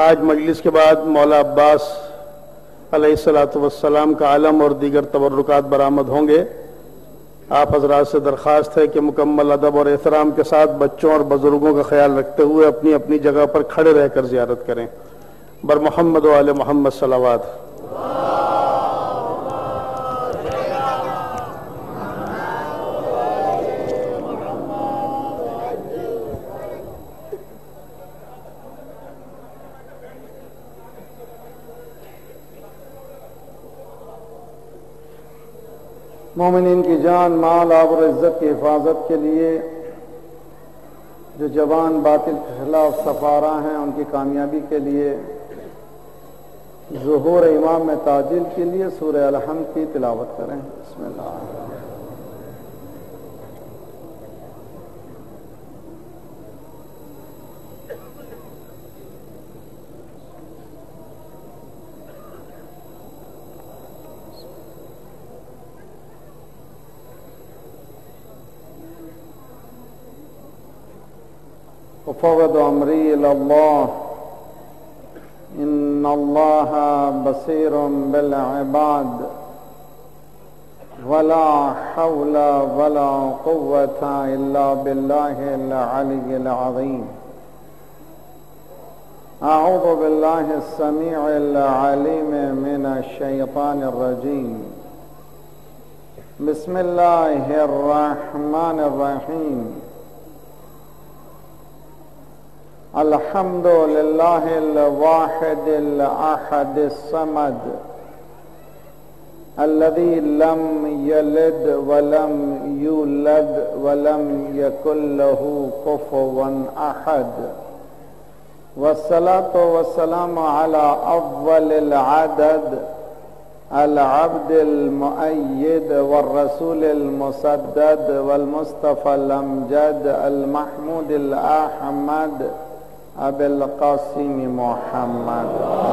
آج مجلس کے بعد مولا عباس علیہ الصلوۃ والسلام کا علم اور دیگر تبرکات برآمد ہوں گے، آپ حضرات سے درخواست ہے کہ مکمل ادب اور احترام کے ساتھ بچوں اور بزرگوں کا خیال رکھتے ہوئے اپنی اپنی جگہ پر کھڑے رہ کر زیارت کریں۔ بر محمد و آل محمد صلوات۔ مومنین کی جان، مال، آب اور عزت کی حفاظت کے لیے جو جوان باطل کے خلاف سفارہ ہیں، ان کی کامیابی کے لیے ظہور امام تاجل کے لیے سورہ الحمد کی تلاوت کریں۔ بسم اللہ۔ وفوض امری الی اللہ ان اللہ بصیر بالعباد ولا حول ولا قوة الا باللہ العلی العظیم۔ اعوذ باللہ السمیع العلیم من الشیطان الرجیم۔ بسم اللہ الرحمن الرحیم۔ الحمد للہ الواحد الاحد الصمد الذي لم يلد ولم يولد ولم يكن له كفوا احد، والصلاة والسلام على افضل العدد العبد المؤيد والرسول المسدد والمصطفى الامجد المحمود الاحمد ابی القاسم محمد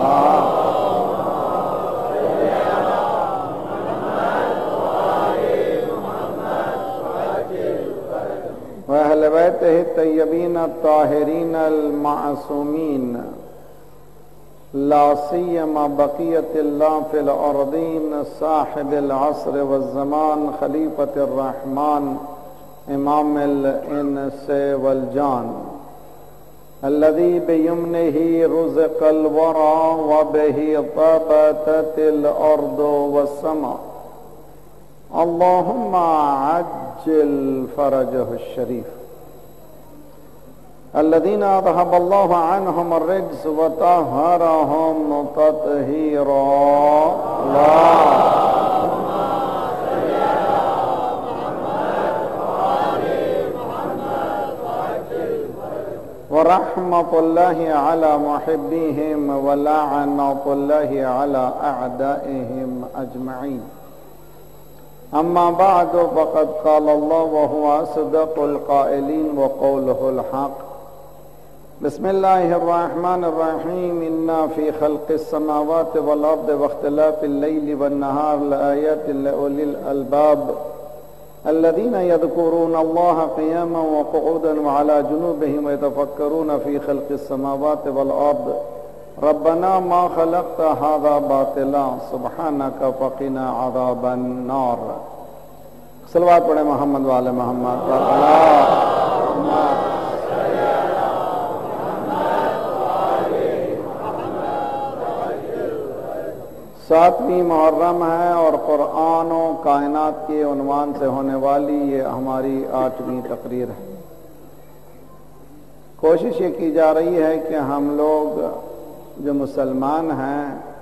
وأهل بيته الطيبين الطاهرين المعصومين، لا سيما بقية الله في الأرضين، صاحب العصر والزمان، خليفة الرحمن، إمام الإنس والجان، الذي بيمنه رزق الورى وبه طابت الأرض والسماء، اللهم عجل فرجه الشريف، الذين أذهب الله عنهم الرجس وطهرهم تطهيرا، ورحمة الله على محبيهم ولعنة الله على أعدائهم أجمعين۔ أما بعد، فقد قال الله وهو أصدق القائلين وقوله الحق، بسم الله الرحمن الرحيم، إنا في خلق السماوات والأرض واختلاف الليل والنهار لآيات لأولي الألباب الذين يذكرون الله قياما وقعودا وعلى جنوبهم ويتفكرون في خلق السماوات والأرض ربنا ما خلقت هذا باطلا سبحانك فقنا عذاب النار۔ صلوات پڑھیں محمد وعلى محمد۔ ساتویں محرم ہے اور قرآن و کائنات کے عنوان سے ہونے والی یہ ہماری 8ویں تقریر ہے۔ کوشش یہ کی جا رہی ہے کہ ہم لوگ جو مسلمان ہیں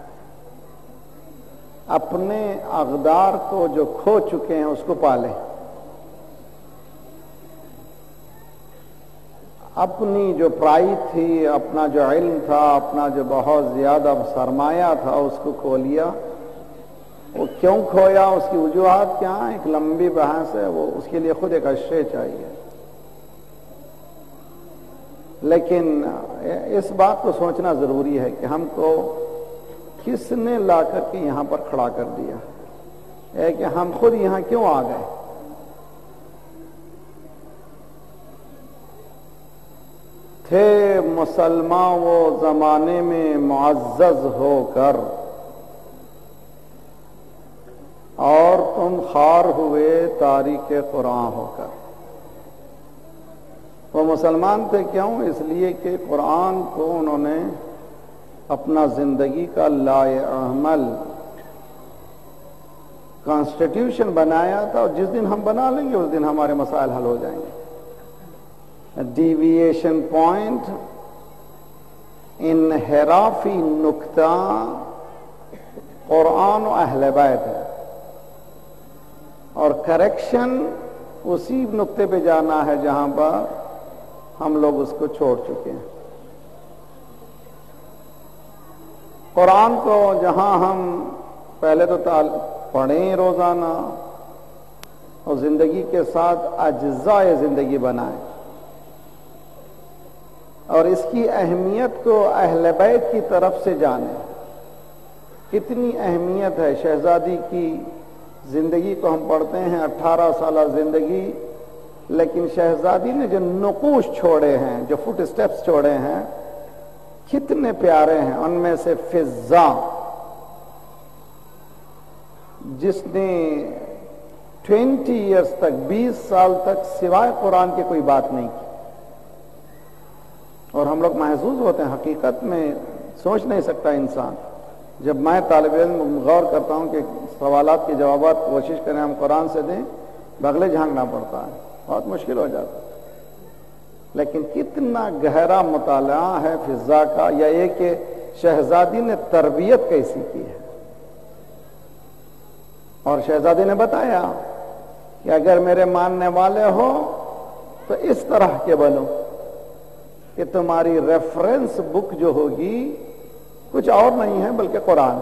اپنے اقدار کو جو کھو چکے ہیں اس کو پالیں، اپنی جو پرائی تھی، اپنا جو علم تھا، اپنا جو بہت زیادہ سرمایہ تھا اس کو کھو لیا۔ وہ کیوں کھویا، اس کی وجوہات کیا ہیں، ایک لمبی بحث ہے، وہ اس کے لیے خود ایک اشرے چاہیے۔ لیکن اس بات کو سوچنا ضروری ہے کہ ہم کو کس نے لا کر کے یہاں پر کھڑا کر دیا ہے کہ ہم خود یہاں کیوں آ گئے۔ تھے مسلمان وہ زمانے میں معزز ہو کر، اور تم خوار ہوئے تاریخ قرآن ہو کر۔ وہ مسلمان تھے کیوں؟ اس لیے کہ قرآن کو انہوں نے اپنا زندگی کا لائے عمل کانسٹیٹیوشن بنایا تھا، اور جس دن ہم بنا لیں گے اس دن ہمارے مسائل حل ہو جائیں گے۔ ڈیویشن پوائنٹ، انحرافی نقطہ قرآن و اہل بیت ہے، اور کریکشن اسی نقطے پہ جانا ہے جہاں پر ہم لوگ اس کو چھوڑ چکے ہیں۔ قرآن کو جہاں ہم پہلے تو پڑھیں روزانہ، اور زندگی کے ساتھ اجزاء زندگی بنائیں، اور اس کی اہمیت کو اہل بیت کی طرف سے جانیں۔ کتنی اہمیت ہے شہزادی کی زندگی کو ہم پڑھتے ہیں، 18 سالہ زندگی، لیکن شہزادی نے جو نقوش چھوڑے ہیں، جو فٹ سٹیپس چھوڑے ہیں، کتنے پیارے ہیں۔ ان میں سے فضا، جس نے 20 ایئرز تک، 20 سال تک سوائے قرآن کے کوئی بات نہیں کی، اور ہم لوگ محظوظ ہوتے ہیں، حقیقت میں سوچ نہیں سکتا انسان۔ جب میں طالب علم غور کرتا ہوں کہ سوالات کے جوابات کوشش کریں ہم قرآن سے دیں، بغلے جھانکنا پڑتا ہے، بہت مشکل ہو جاتا ہے۔ لیکن کتنا گہرا مطالعہ ہے فضا کا، یا یہ کہ شہزادی نے تربیت کیسی کی ہے۔ اور شہزادی نے بتایا کہ اگر میرے ماننے والے ہو تو اس طرح کے بنو کہ تمہاری ریفرنس بک جو ہوگی کچھ اور نہیں ہے بلکہ قرآن۔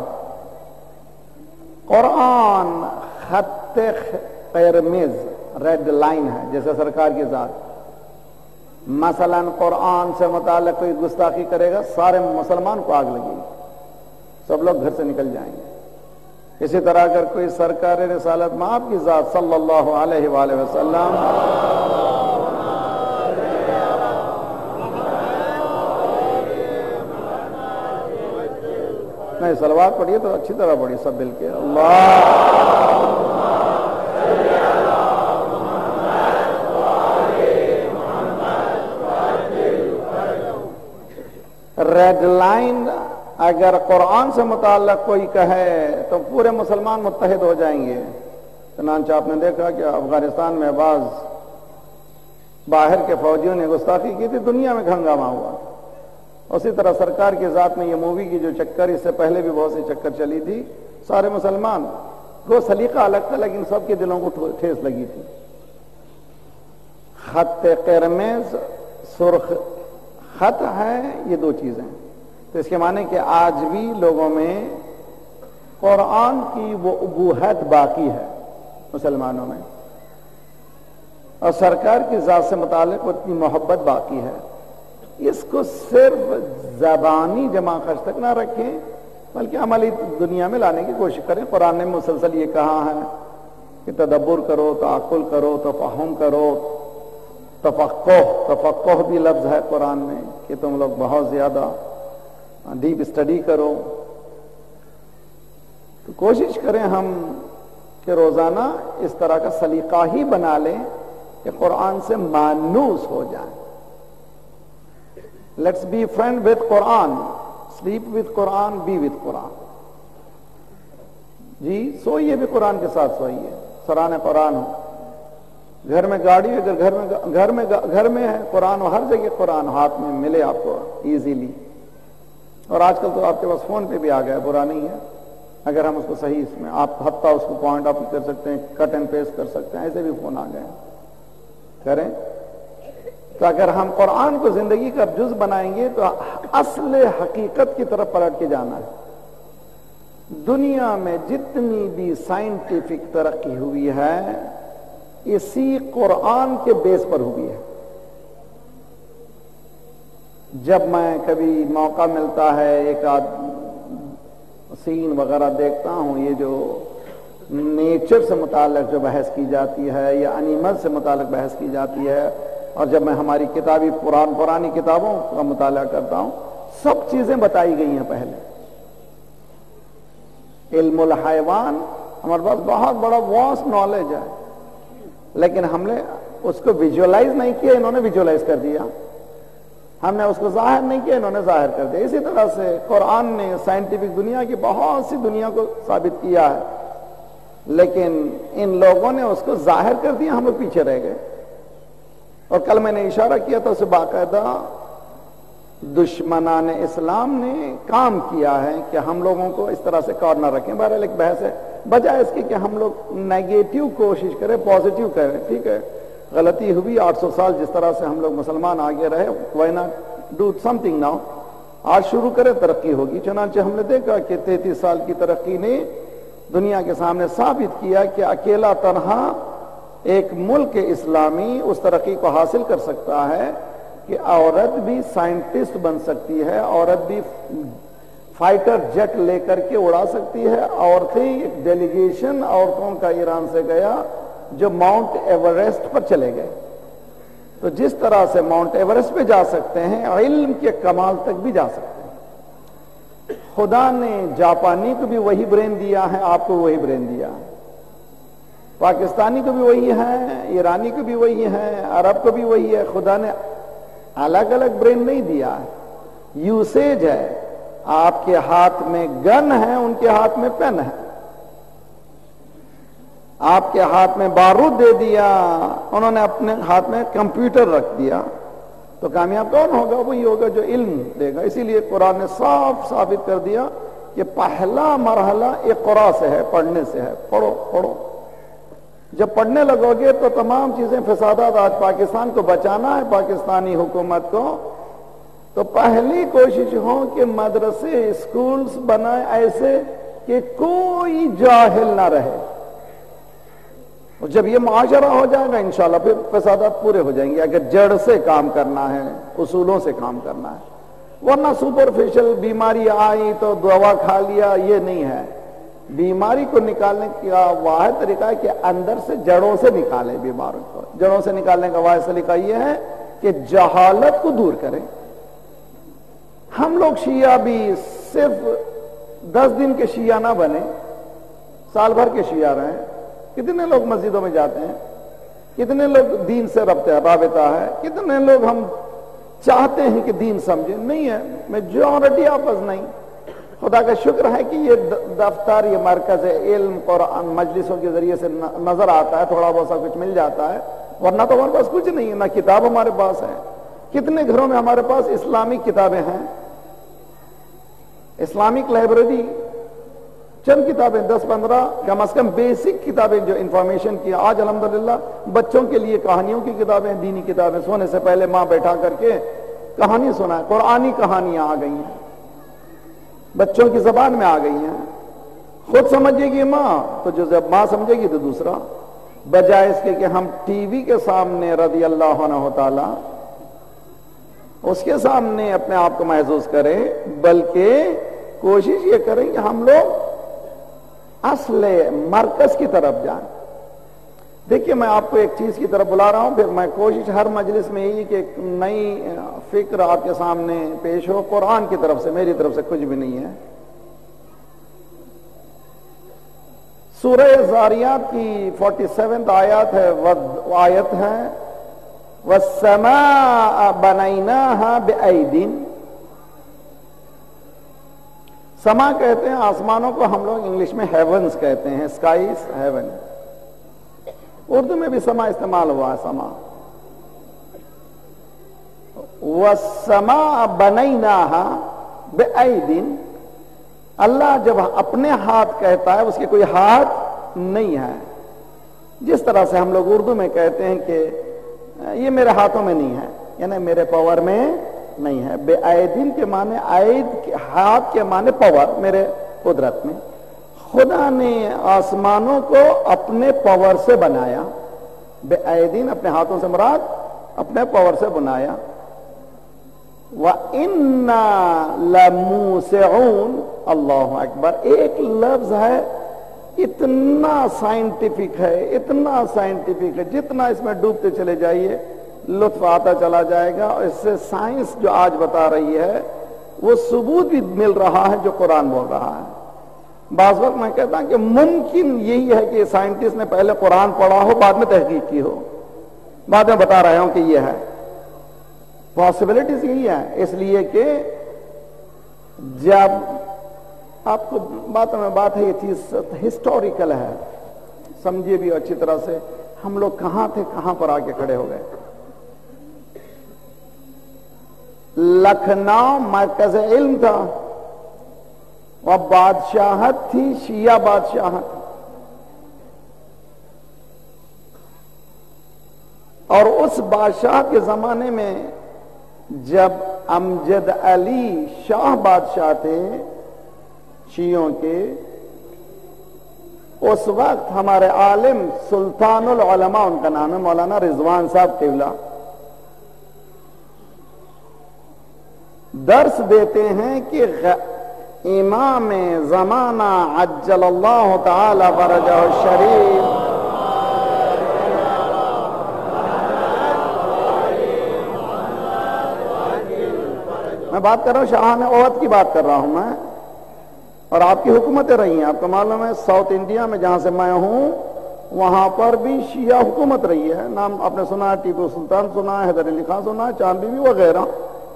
قرآن خط قرمز، ریڈ لائن ہے، جیسے سرکار کی ذات۔ مثلا قرآن سے متعلق کوئی گستاخی کرے گا، سارے مسلمان کو آگ لگے گی، سب لوگ گھر سے نکل جائیں گے۔ اسی طرح اگر کوئی سرکار رسالت میں آپ کی ذات صلی اللہ علیہ وآلہ وسلم نہیں صلوات پڑھیے تو اچھی طرح پڑھیے سب مل کے، ریڈ لائن اگر قرآن سے متعلق کوئی کہے تو پورے مسلمان متحد ہو جائیں گے۔ چنانچہ آپ نے دیکھا کہ افغانستان میں بعض باہر کے فوجیوں نے گستاخی کی تھی، دنیا میں ہنگامہ ہوا۔ اسی طرح سرکار کی ذات میں یہ مووی کی جو چکر، اس سے پہلے بھی بہت سی چکر چلی تھی، سارے مسلمان کو سلیقہ الگ تھا لیکن سب کے دلوں کو ٹھیس لگی تھی۔ خط قرمز، سرخ خط ہے، یہ دو چیزیں، تو اس کے معنی کہ آج بھی لوگوں میں قرآن کی وہ ابوہت باقی ہے مسلمانوں میں، اور سرکار کی ذات سے متعلق اتنی محبت باقی ہے۔ اس کو صرف زبانی جمع خرچ تک نہ رکھیں بلکہ عملی دنیا میں لانے کی کوشش کریں۔ قرآن نے مسلسل یہ کہا ہے کہ تدبر کرو، تعقل کرو، تفہم کرو، تفقہ بھی لفظ ہے قرآن میں کہ تم لوگ بہت زیادہ ڈیپ اسٹڈی کرو۔ تو کوشش کریں ہم کہ روزانہ اس طرح کا سلیقہ ہی بنا لیں کہ قرآن سے مانوس ہو جائیں۔ Let's be friend with Quran, sleep with Quran, be with Quran. جی سوئیے بھی قرآن کے ساتھ سوئیے، سرانے قرآن ہو۔ گھر میں گاڑی اگر گھر میں ہے قرآن، ہو ہر جگہ قرآن ہاتھ میں ملے آپ کو ایزیلی۔ اور آج کل تو آپ کے پاس فون پہ بھی آ گیا، برا نہیں ہے اگر ہم اس کو صحیح اس میں آپ حتیٰ اس کو پوائنٹ آف کر سکتے ہیں، کٹ اینڈ پیسٹ کر سکتے ہیں، ایسے بھی فون آ گئے کریں۔ تو اگر ہم قرآن کو زندگی کا جز بنائیں گے تو اصل حقیقت کی طرف پلٹ کے جانا ہے۔ دنیا میں جتنی بھی سائنٹیفک ترقی ہوئی ہے اسی قرآن کے بیس پر ہوئی ہے۔ جب میں کبھی موقع ملتا ہے ایک سین وغیرہ دیکھتا ہوں، یہ جو نیچر سے متعلق جو بحث کی جاتی ہے یا انیمل سے متعلق بحث کی جاتی ہے، اور جب میں ہماری پرانی کتابوں کا مطالعہ کرتا ہوں، سب چیزیں بتائی گئی ہیں پہلے. علم الحیوان ہمارے پاس بہت بڑا واسٹ نالج ہے، لیکن ہم نے اس کو ویژولائز نہیں کیا، انہوں نے ویژولائز کر دیا. ہم نے اس کو ظاہر نہیں کیا، انہوں نے ظاہر کر دیا. اسی طرح سے قرآن نے سائنٹیفک دنیا کی بہت سی دنیا کو ثابت کیا ہے، لیکن ان لوگوں نے اس کو ظاہر کر دیا، ہم لوگ پیچھے رہ گئے. اور کل میں نے اشارہ کیا تھا، اسے باقاعدہ دشمنان اسلام نے کام کیا ہے کہ ہم لوگوں کو اس طرح سے کارنر رکھیں. بہرحال ایک بحث ہے، بجائے اس کی کہ ہم لوگ نیگیٹو کوشش کریں، پازیٹیو کریں. ٹھیک ہے، غلطی ہوئی 800 سال جس طرح سے ہم لوگ مسلمان آگے رہے، why not do something now. آج شروع کریں، ترقی ہوگی. چنانچہ ہم نے دیکھا کہ 33 سال کی ترقی نے دنیا کے سامنے ثابت کیا کہ اکیلا تنہا ایک ملک اسلامی اس ترقی کو حاصل کر سکتا ہے کہ عورت بھی سائنٹسٹ بن سکتی ہے، عورت بھی فائٹر جیٹ لے کر کے اڑا سکتی ہے. عورتیں ایک ڈیلیگیشن عورتوں کا ایران سے گیا جو ماؤنٹ ایوریسٹ پر چلے گئے. تو جس طرح سے ماؤنٹ ایوریسٹ پہ جا سکتے ہیں، علم کے کمال تک بھی جا سکتے ہیں. خدا نے جاپانی کو بھی وہی برین دیا ہے، آپ کو وہی برین دیا ہے. پاکستانی کو بھی وہی ہے، ایرانی کو بھی وہی ہے، عرب کو بھی وہی ہے. خدا نے الگ الگ برین نہیں دیا ہے، یوسیج ہے. آپ کے ہاتھ میں گن ہے، ان کے ہاتھ میں پین ہے. آپ کے ہاتھ میں بارود دے دیا، انہوں نے اپنے ہاتھ میں کمپیوٹر رکھ دیا. تو کامیاب کون ہوگا؟ وہی ہوگا جو علم دے گا. اسی لیے قرآن نے صاف ثابت کر دیا کہ پہلا مرحلہ اقرا سے ہے، پڑھنے سے ہے. پڑھو پڑھو. جب پڑھنے لگو گے تو تمام چیزیں فسادات. آج پاکستان کو بچانا ہے، پاکستانی حکومت کو، تو پہلی کوشش ہو کہ مدرسے اسکولز بنائے ایسے کہ کوئی جاہل نہ رہے. اور جب یہ معاشرہ ہو جائے گا انشاءاللہ پھر فسادات پورے ہو جائیں گے، اگر جڑ سے کام کرنا ہے، اصولوں سے کام کرنا ہے. ورنہ سپرفیشل بیماری آئی تو دوا کھا لیا، یہ نہیں ہے. بیماری کو نکالنے کا واحد طریقہ ہے کہ اندر سے جڑوں سے نکالے بیماروں کو. جڑوں سے نکالنے کا واحد طریقہ یہ ہے کہ جہالت کو دور کریں. ہم لوگ شیعہ بھی صرف 10 دن کے شیعہ نہ بنے، سال بھر کے شیعہ رہیں. کتنے لوگ مسجدوں میں جاتے ہیں، کتنے لوگ دین سے رابطہ ہے، کتنے لوگ ہم چاہتے ہیں کہ دین سمجھیں. نہیں ہے، میجورٹی آپس نہیں. خدا کا شکر ہے کہ یہ دفتر، یہ مرکز علم قرآن مجلسوں کے ذریعے سے نظر آتا ہے، تھوڑا بہت سا کچھ مل جاتا ہے. ورنہ تو ہمارے پاس کچھ نہیں ہے، نہ کتاب ہمارے پاس ہے. کتنے گھروں میں ہمارے پاس اسلامک کتابیں ہیں، اسلامک لائبریری، چند کتابیں 10-15 کم از کم بیسک کتابیں جو انفارمیشن کی. آج الحمدللہ بچوں کے لیے کہانیوں کی کتابیں، دینی کتابیں. سونے سے پہلے ماں بیٹھا کر کے کہانی سنا ہے. قرآنی کہانیاں آ گئی ہیں، بچوں کی زبان میں آ گئی ہیں. خود سمجھے گی ماں تو جو جب ماں سمجھے گی تو دوسرا. بجائے اس کے کہ ہم ٹی وی کے سامنے رضی اللہ عنہ تعالی اس کے سامنے اپنے آپ کو محسوس کریں، بلکہ کوشش یہ کریں کہ ہم لوگ اصل مرکز کی طرف جائیں. دیکھیے میں آپ کو ایک چیز کی طرف بلا رہا ہوں، پھر میں کوشش ہر مجلس میں یہی کہ ایک نئی فکر آپ کے سامنے پیش ہو. قرآن کی طرف سے، میری طرف سے کچھ بھی نہیں ہے. سورہ زاریات کی 47 آیات ہے، آیت ہے وَالسَّمَاءَ بَنَيْنَاهَا بِأَيْدٍ. سما کہتے ہیں آسمانوں کو، ہم لوگ انگلش میں ہیونز کہتے ہیں، اسکائز ہیون. اردو میں بھی سما استعمال ہوا ہے، سما. وَالسَّمَاءَ بَنَيْنَاهَا بِأَيْدٍ. اللہ جب اپنے ہاتھ کہتا ہے اس کے کوئی ہاتھ نہیں ہے. جس طرح سے ہم لوگ اردو میں کہتے ہیں کہ یہ میرے ہاتھوں میں نہیں ہے، یعنی میرے پاور میں نہیں ہے. بے عیدین کے معنی، عید ہاتھ کے معنی پاور، میرے قدرت میں. خدا نے آسمانوں کو اپنے پاور سے بنایا. بے عیدین اپنے ہاتھوں سے مراد اپنے پاور سے بنایا. وَإِنَّا لَمُوسِعُونَ. اللہ اکبر. ایک لفظ ہے، اتنا سائنٹیفک ہے، اتنا سائنٹیفک ہے. جتنا اس میں ڈوبتے چلے جائیے لطف آتا چلا جائے گا، اور اس سے سائنس جو آج بتا رہی ہے وہ ثبوت بھی مل رہا ہے جو قرآن بول رہا ہے۔ بعض وقت میں کہتا ہوں کہ ممکن یہی ہے کہ سائنٹسٹ نے پہلے قرآن پڑھا ہو، بعد میں تحقیق کی ہو، بعد میں بتا رہے ہوں کہ یہ ہے۔ پاسبلٹیز یہی ہے، اس لیے کہ جب آپ کو باتوں میں بات ہے، یہ چیز ہسٹوریکل ہے، سمجھیے بھی اچھی طرح سے ہم لوگ کہاں تھے، کہاں پر آ کے کھڑے ہو گئے۔ لکھنؤ مرکز علم تھا، اور بادشاہت تھی شیعہ بادشاہت، اور اس بادشاہ کے زمانے میں جب امجد علی شاہ بادشاہ تھے شیعوں کے، اس وقت ہمارے عالم سلطان العلماء، ان کا نام ہے مولانا رضوان صاحب قبلہ، درس دیتے ہیں کہ امام زمانہ عجل اللہ تعالی فرجہ الشریف میں بات کر رہا ہوں، شاہان عہد کی بات کر رہا ہوں میں، اور آپ کی حکومتیں رہی ہیں۔ آپ کو معلوم ہے ساؤتھ انڈیا میں جہاں سے میں ہوں وہاں پر بھی شیعہ حکومت رہی ہے، نام آپ نے سنا ہے، ٹیپو سلطان سنا ہے، حیدر علی خان سنا ہے، چاند بی بی وغیرہ۔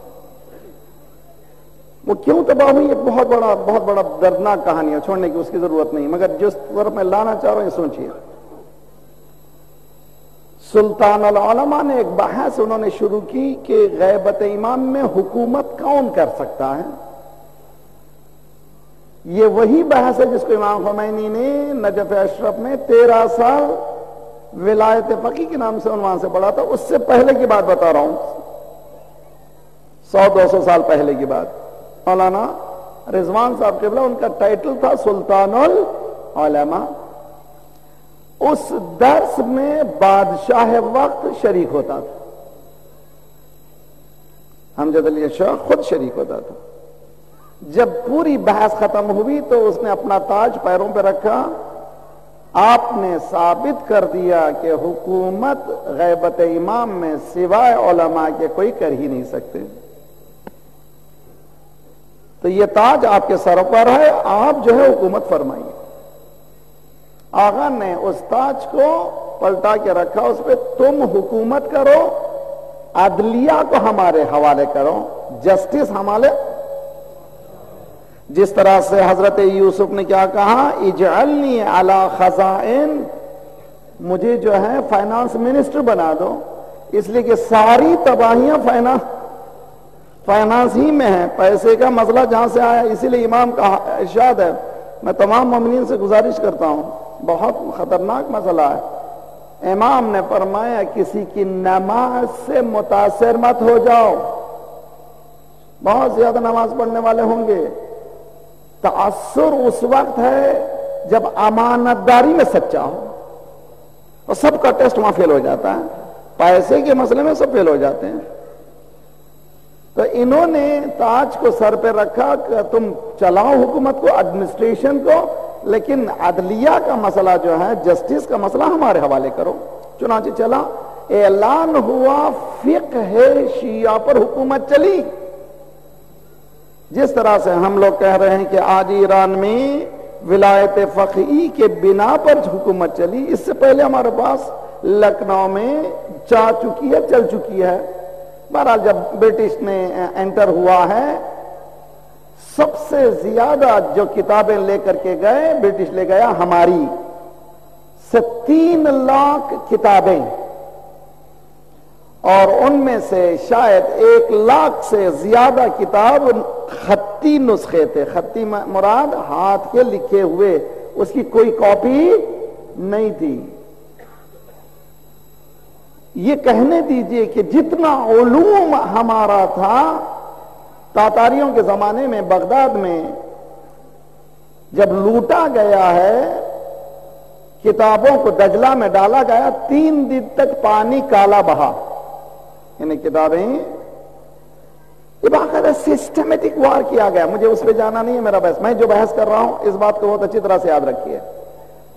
وہ کیوں تباہ ہوئی؟ ایک بہت بڑا دردناک کہانی ہے، چھوڑنے کی اس کی ضرورت نہیں، مگر جس طرف میں لانا چاہ رہا ہوں یہ سوچیے۔ سلطان العلماء نے ایک بحث انہوں نے شروع کی کہ غیبت امام میں حکومت کون کر سکتا ہے۔ یہ وہی بحث ہے جس کو امام خمینی نے نجف اشرف میں 13 سال ولایت فقی کے نام سے عنوان سے پڑھا تھا۔ اس سے پہلے کی بات بتا رہا ہوں، 100-200 سال پہلے کی بات۔ مولانا رضوان صاحب قبلہ، ان کا ٹائٹل تھا سلطان العلماء۔ اس درس میں بادشاہ وقت شریک ہوتا تھا، امجد علی شاہ خود شریک ہوتا تھا۔ جب پوری بحث ختم ہوئی تو اس نے اپنا تاج پیروں پہ رکھا، آپ نے ثابت کر دیا کہ حکومت غیبت امام میں سوائے علماء کے کوئی کر ہی نہیں سکتے، تو یہ تاج آپ کے سر پر ہے، آپ جو ہے حکومت فرمائیے۔ آغا نے اس تاج کو پلٹا کے رکھا، اس پہ تم حکومت کرو، عدلیہ کو ہمارے حوالے کرو، جسٹس ہمارے، جس طرح سے حضرت یوسف نے کیا کہا، اجعلنی علی خزائن، مجھے جو ہے فائنانس منسٹر بنا دو، اس لیے کہ ساری تباہیاں فائنانس ہی میں ہے، پیسے کا مسئلہ جہاں سے آیا۔ اسی لیے امام کا ارشاد ہے، میں تمام مومنین سے گزارش کرتا ہوں، بہت خطرناک مسئلہ ہے۔ امام نے فرمایا کسی کی نماز سے متاثر مت ہو جاؤ، بہت زیادہ نماز پڑھنے والے ہوں گے، تاثر اس وقت ہے جب امانت داری میں سچا ہو، اور سب کا ٹیسٹ وہاں فیل ہو جاتا ہے، پیسے کے مسئلے میں سب فیل ہو جاتے ہیں۔ تو انہوں نے تاج کو سر پہ رکھا کہ تم چلاؤ حکومت کو، ایڈمنسٹریشن کو، لیکن عدلیہ کا مسئلہ جو ہے، جسٹس کا مسئلہ ہمارے حوالے کرو۔ چنانچہ چلا، اعلان ہوا، فقہ شیعہ پر حکومت چلی۔ جس طرح سے ہم لوگ کہہ رہے ہیں کہ آج ایران میں ولایت فقہی کے بنا پر حکومت چلی، اس سے پہلے ہمارے پاس لکھنؤ میں چل چکی ہے۔ بہرحال جب برٹش نے انٹر ہوا ہے، سب سے زیادہ جو کتابیں لے کر کے گئے، برٹش لے گیا ہماری 3 لاکھ کتابیں، اور ان میں سے شاید 1 لاکھ سے زیادہ کتاب خطی نسخے تھے۔ خطی مراد ہاتھ کے لکھے ہوئے، اس کی کوئی کاپی نہیں تھی۔ یہ کہنے دیجئے کہ جتنا علوم ہمارا تھا، تاتاریوں کے زمانے میں بغداد میں جب لوٹا گیا ہے، کتابوں کو دجلہ میں ڈالا گیا، 3 دن تک پانی کالا بہا، یعنی کتابیں یہ باقاعدہ سسٹمیٹک وار کیا گیا۔ مجھے اس پہ جانا نہیں ہے، میرا بحث، میں جو بحث کر رہا ہوں اس بات کو بہت اچھی طرح سے یاد رکھیے۔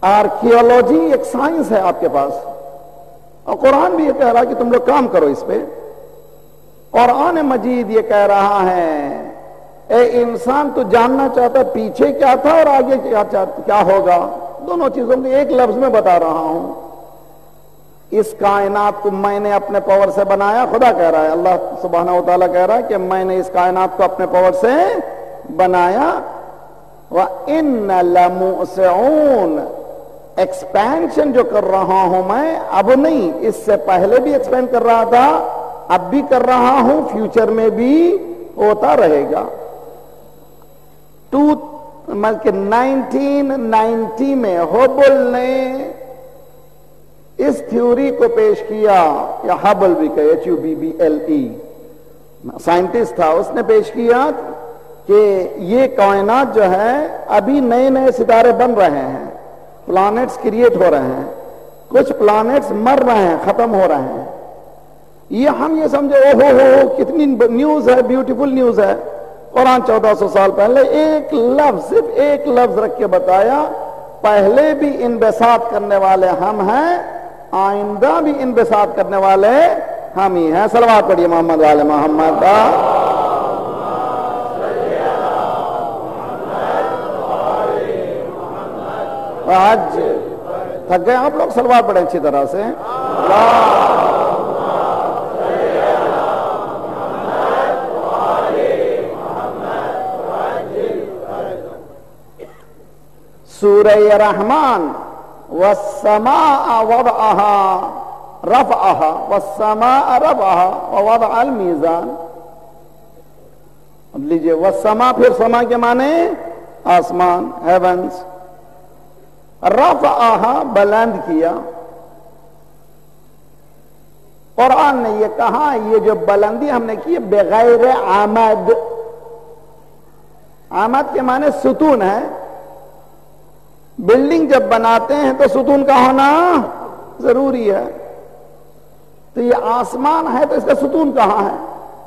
آرکیولوجی ایک سائنس ہے آپ کے پاس، اور قرآن بھی یہ کہہ رہا کہ تم لوگ کام کرو اس پہ. قرآن مجید یہ کہہ رہا ہے اے انسان تو جاننا چاہتا پیچھے کیا تھا اور آگے کیا ہوگا، دونوں چیزوں کو ایک لفظ میں بتا رہا ہوں. اس کائنات کو میں نے اپنے پاور سے بنایا، خدا کہہ رہا ہے، اللہ سبحانہ و تعالیٰ کہہ رہا ہے کہ میں نے اس کائنات کو اپنے پاور سے بنایا. وَإِنَّ لَمُوسِعُونَ، ایکسپینشن جو کر رہا ہوں میں اب نہیں، اس سے پہلے بھی ایکسپینڈ کر رہا تھا، اب بھی کر رہا ہوں، فیوچر میں بھی ہوتا رہے گا. 1990 میں ہبل نے اس تھیوری کو پیش کیا، یا ہبل بھی کہ HUBBLE سائنٹسٹ تھا، اس نے پیش کیا کہ یہ کائنات جو ہے ابھی نئے نئے ستارے بن رہے ہیں، پلانٹس کریٹ ہو رہے ہیں، کچھ پلانٹس مر رہے ہیں، ختم ہو رہے ہیں. یہ ہم یہ سمجھے اوہو ہو کتنی نیوز ہے، بیوٹیفل نیوز ہے. قرآن 1400 سال پہلے ایک لفظ، صرف ایک لفظ رکھ کے بتایا، پہلے بھی انبساط کرنے والے ہم ہیں، آئندہ بھی انبساط کرنے والے ہم ہی ہیں. صلوات پڑھیے محمد والے محمد. آج تھک گئے آپ لوگ، صلوات پڑھیں اچھی طرح سے. سورہ رحمان، والسماء وضعها رفعها والسماء رفعها ووضع المیزان. اب لیجئے، والسماء پھر سما کے معنی آسمان، ہیونز. رفعها بلند کیا. قرآن نے یہ کہا یہ جو بلندی ہم نے کی بغیر عمد، عمد کے معنی ستون ہے. بلڈنگ جب بناتے ہیں تو ستون کا ہونا ضروری ہے، تو یہ آسمان ہے تو اس کا ستون کہاں ہے؟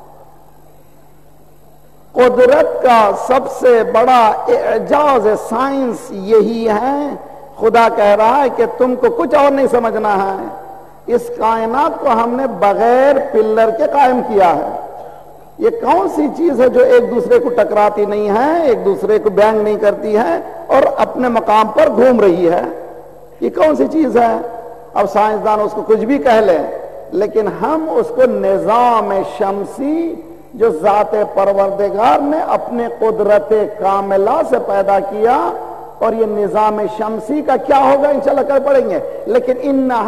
قدرت کا سب سے بڑا اعجاز سائنس یہی ہے. خدا کہہ رہا ہے کہ تم کو کچھ اور نہیں سمجھنا ہے، اس کائنات کو ہم نے بغیر پلر کے قائم کیا ہے. یہ کون سی چیز ہے جو ایک دوسرے کو ٹکراتی نہیں ہے، ایک دوسرے کو بینگ نہیں کرتی ہے اور اپنے مقام پر گھوم رہی ہے؟ یہ کون سی چیز ہے؟ اب سائنسدان اس کو کچھ بھی کہہ لیں، لیکن ہم اس کو نظام شمسی جو ذات پروردگار نے اپنے قدرت کاملہ سے پیدا کیا، اور یہ نظام شمسی کا کیا ہوگا انشاءاللہ کل پڑھیں گے. لیکن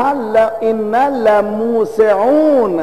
ان لموسعون،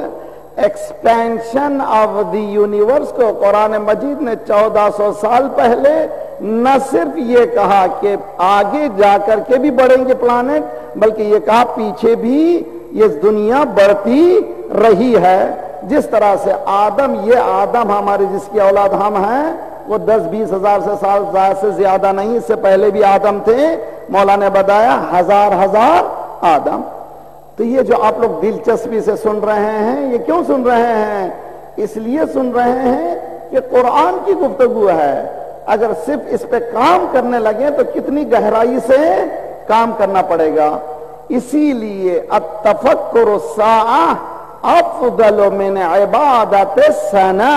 ایکسپینشن آف دی یونیورس کو قرآن مجید نے 1400 سال پہلے نہ صرف یہ کہا کہ آگے جا کر کے بھی بڑھیں گے پلانٹ، بلکہ یہ کہا پیچھے بھی یہ دنیا بڑھتی رہی ہے. جس طرح سے آدم، یہ آدم ہماری جس کی اولاد ہم ہیں، وہ 10-20 ہزار سال سے زیادہ نہیں، اس سے پہلے بھی آدم تھے. مولا نے بتایا ہزار آدم. تو یہ جو آپ لوگ دلچسپی سے سن رہے ہیں، یہ کیوں سن رہے ہیں؟ اس لیے سن رہے ہیں کہ قرآن کی گفتگو ہے. اگر صرف اس پہ کام کرنے لگے تو کتنی گہرائی سے کام کرنا پڑے گا. اسی لیے التفکر الساعہ افضل من عبادت سنہ،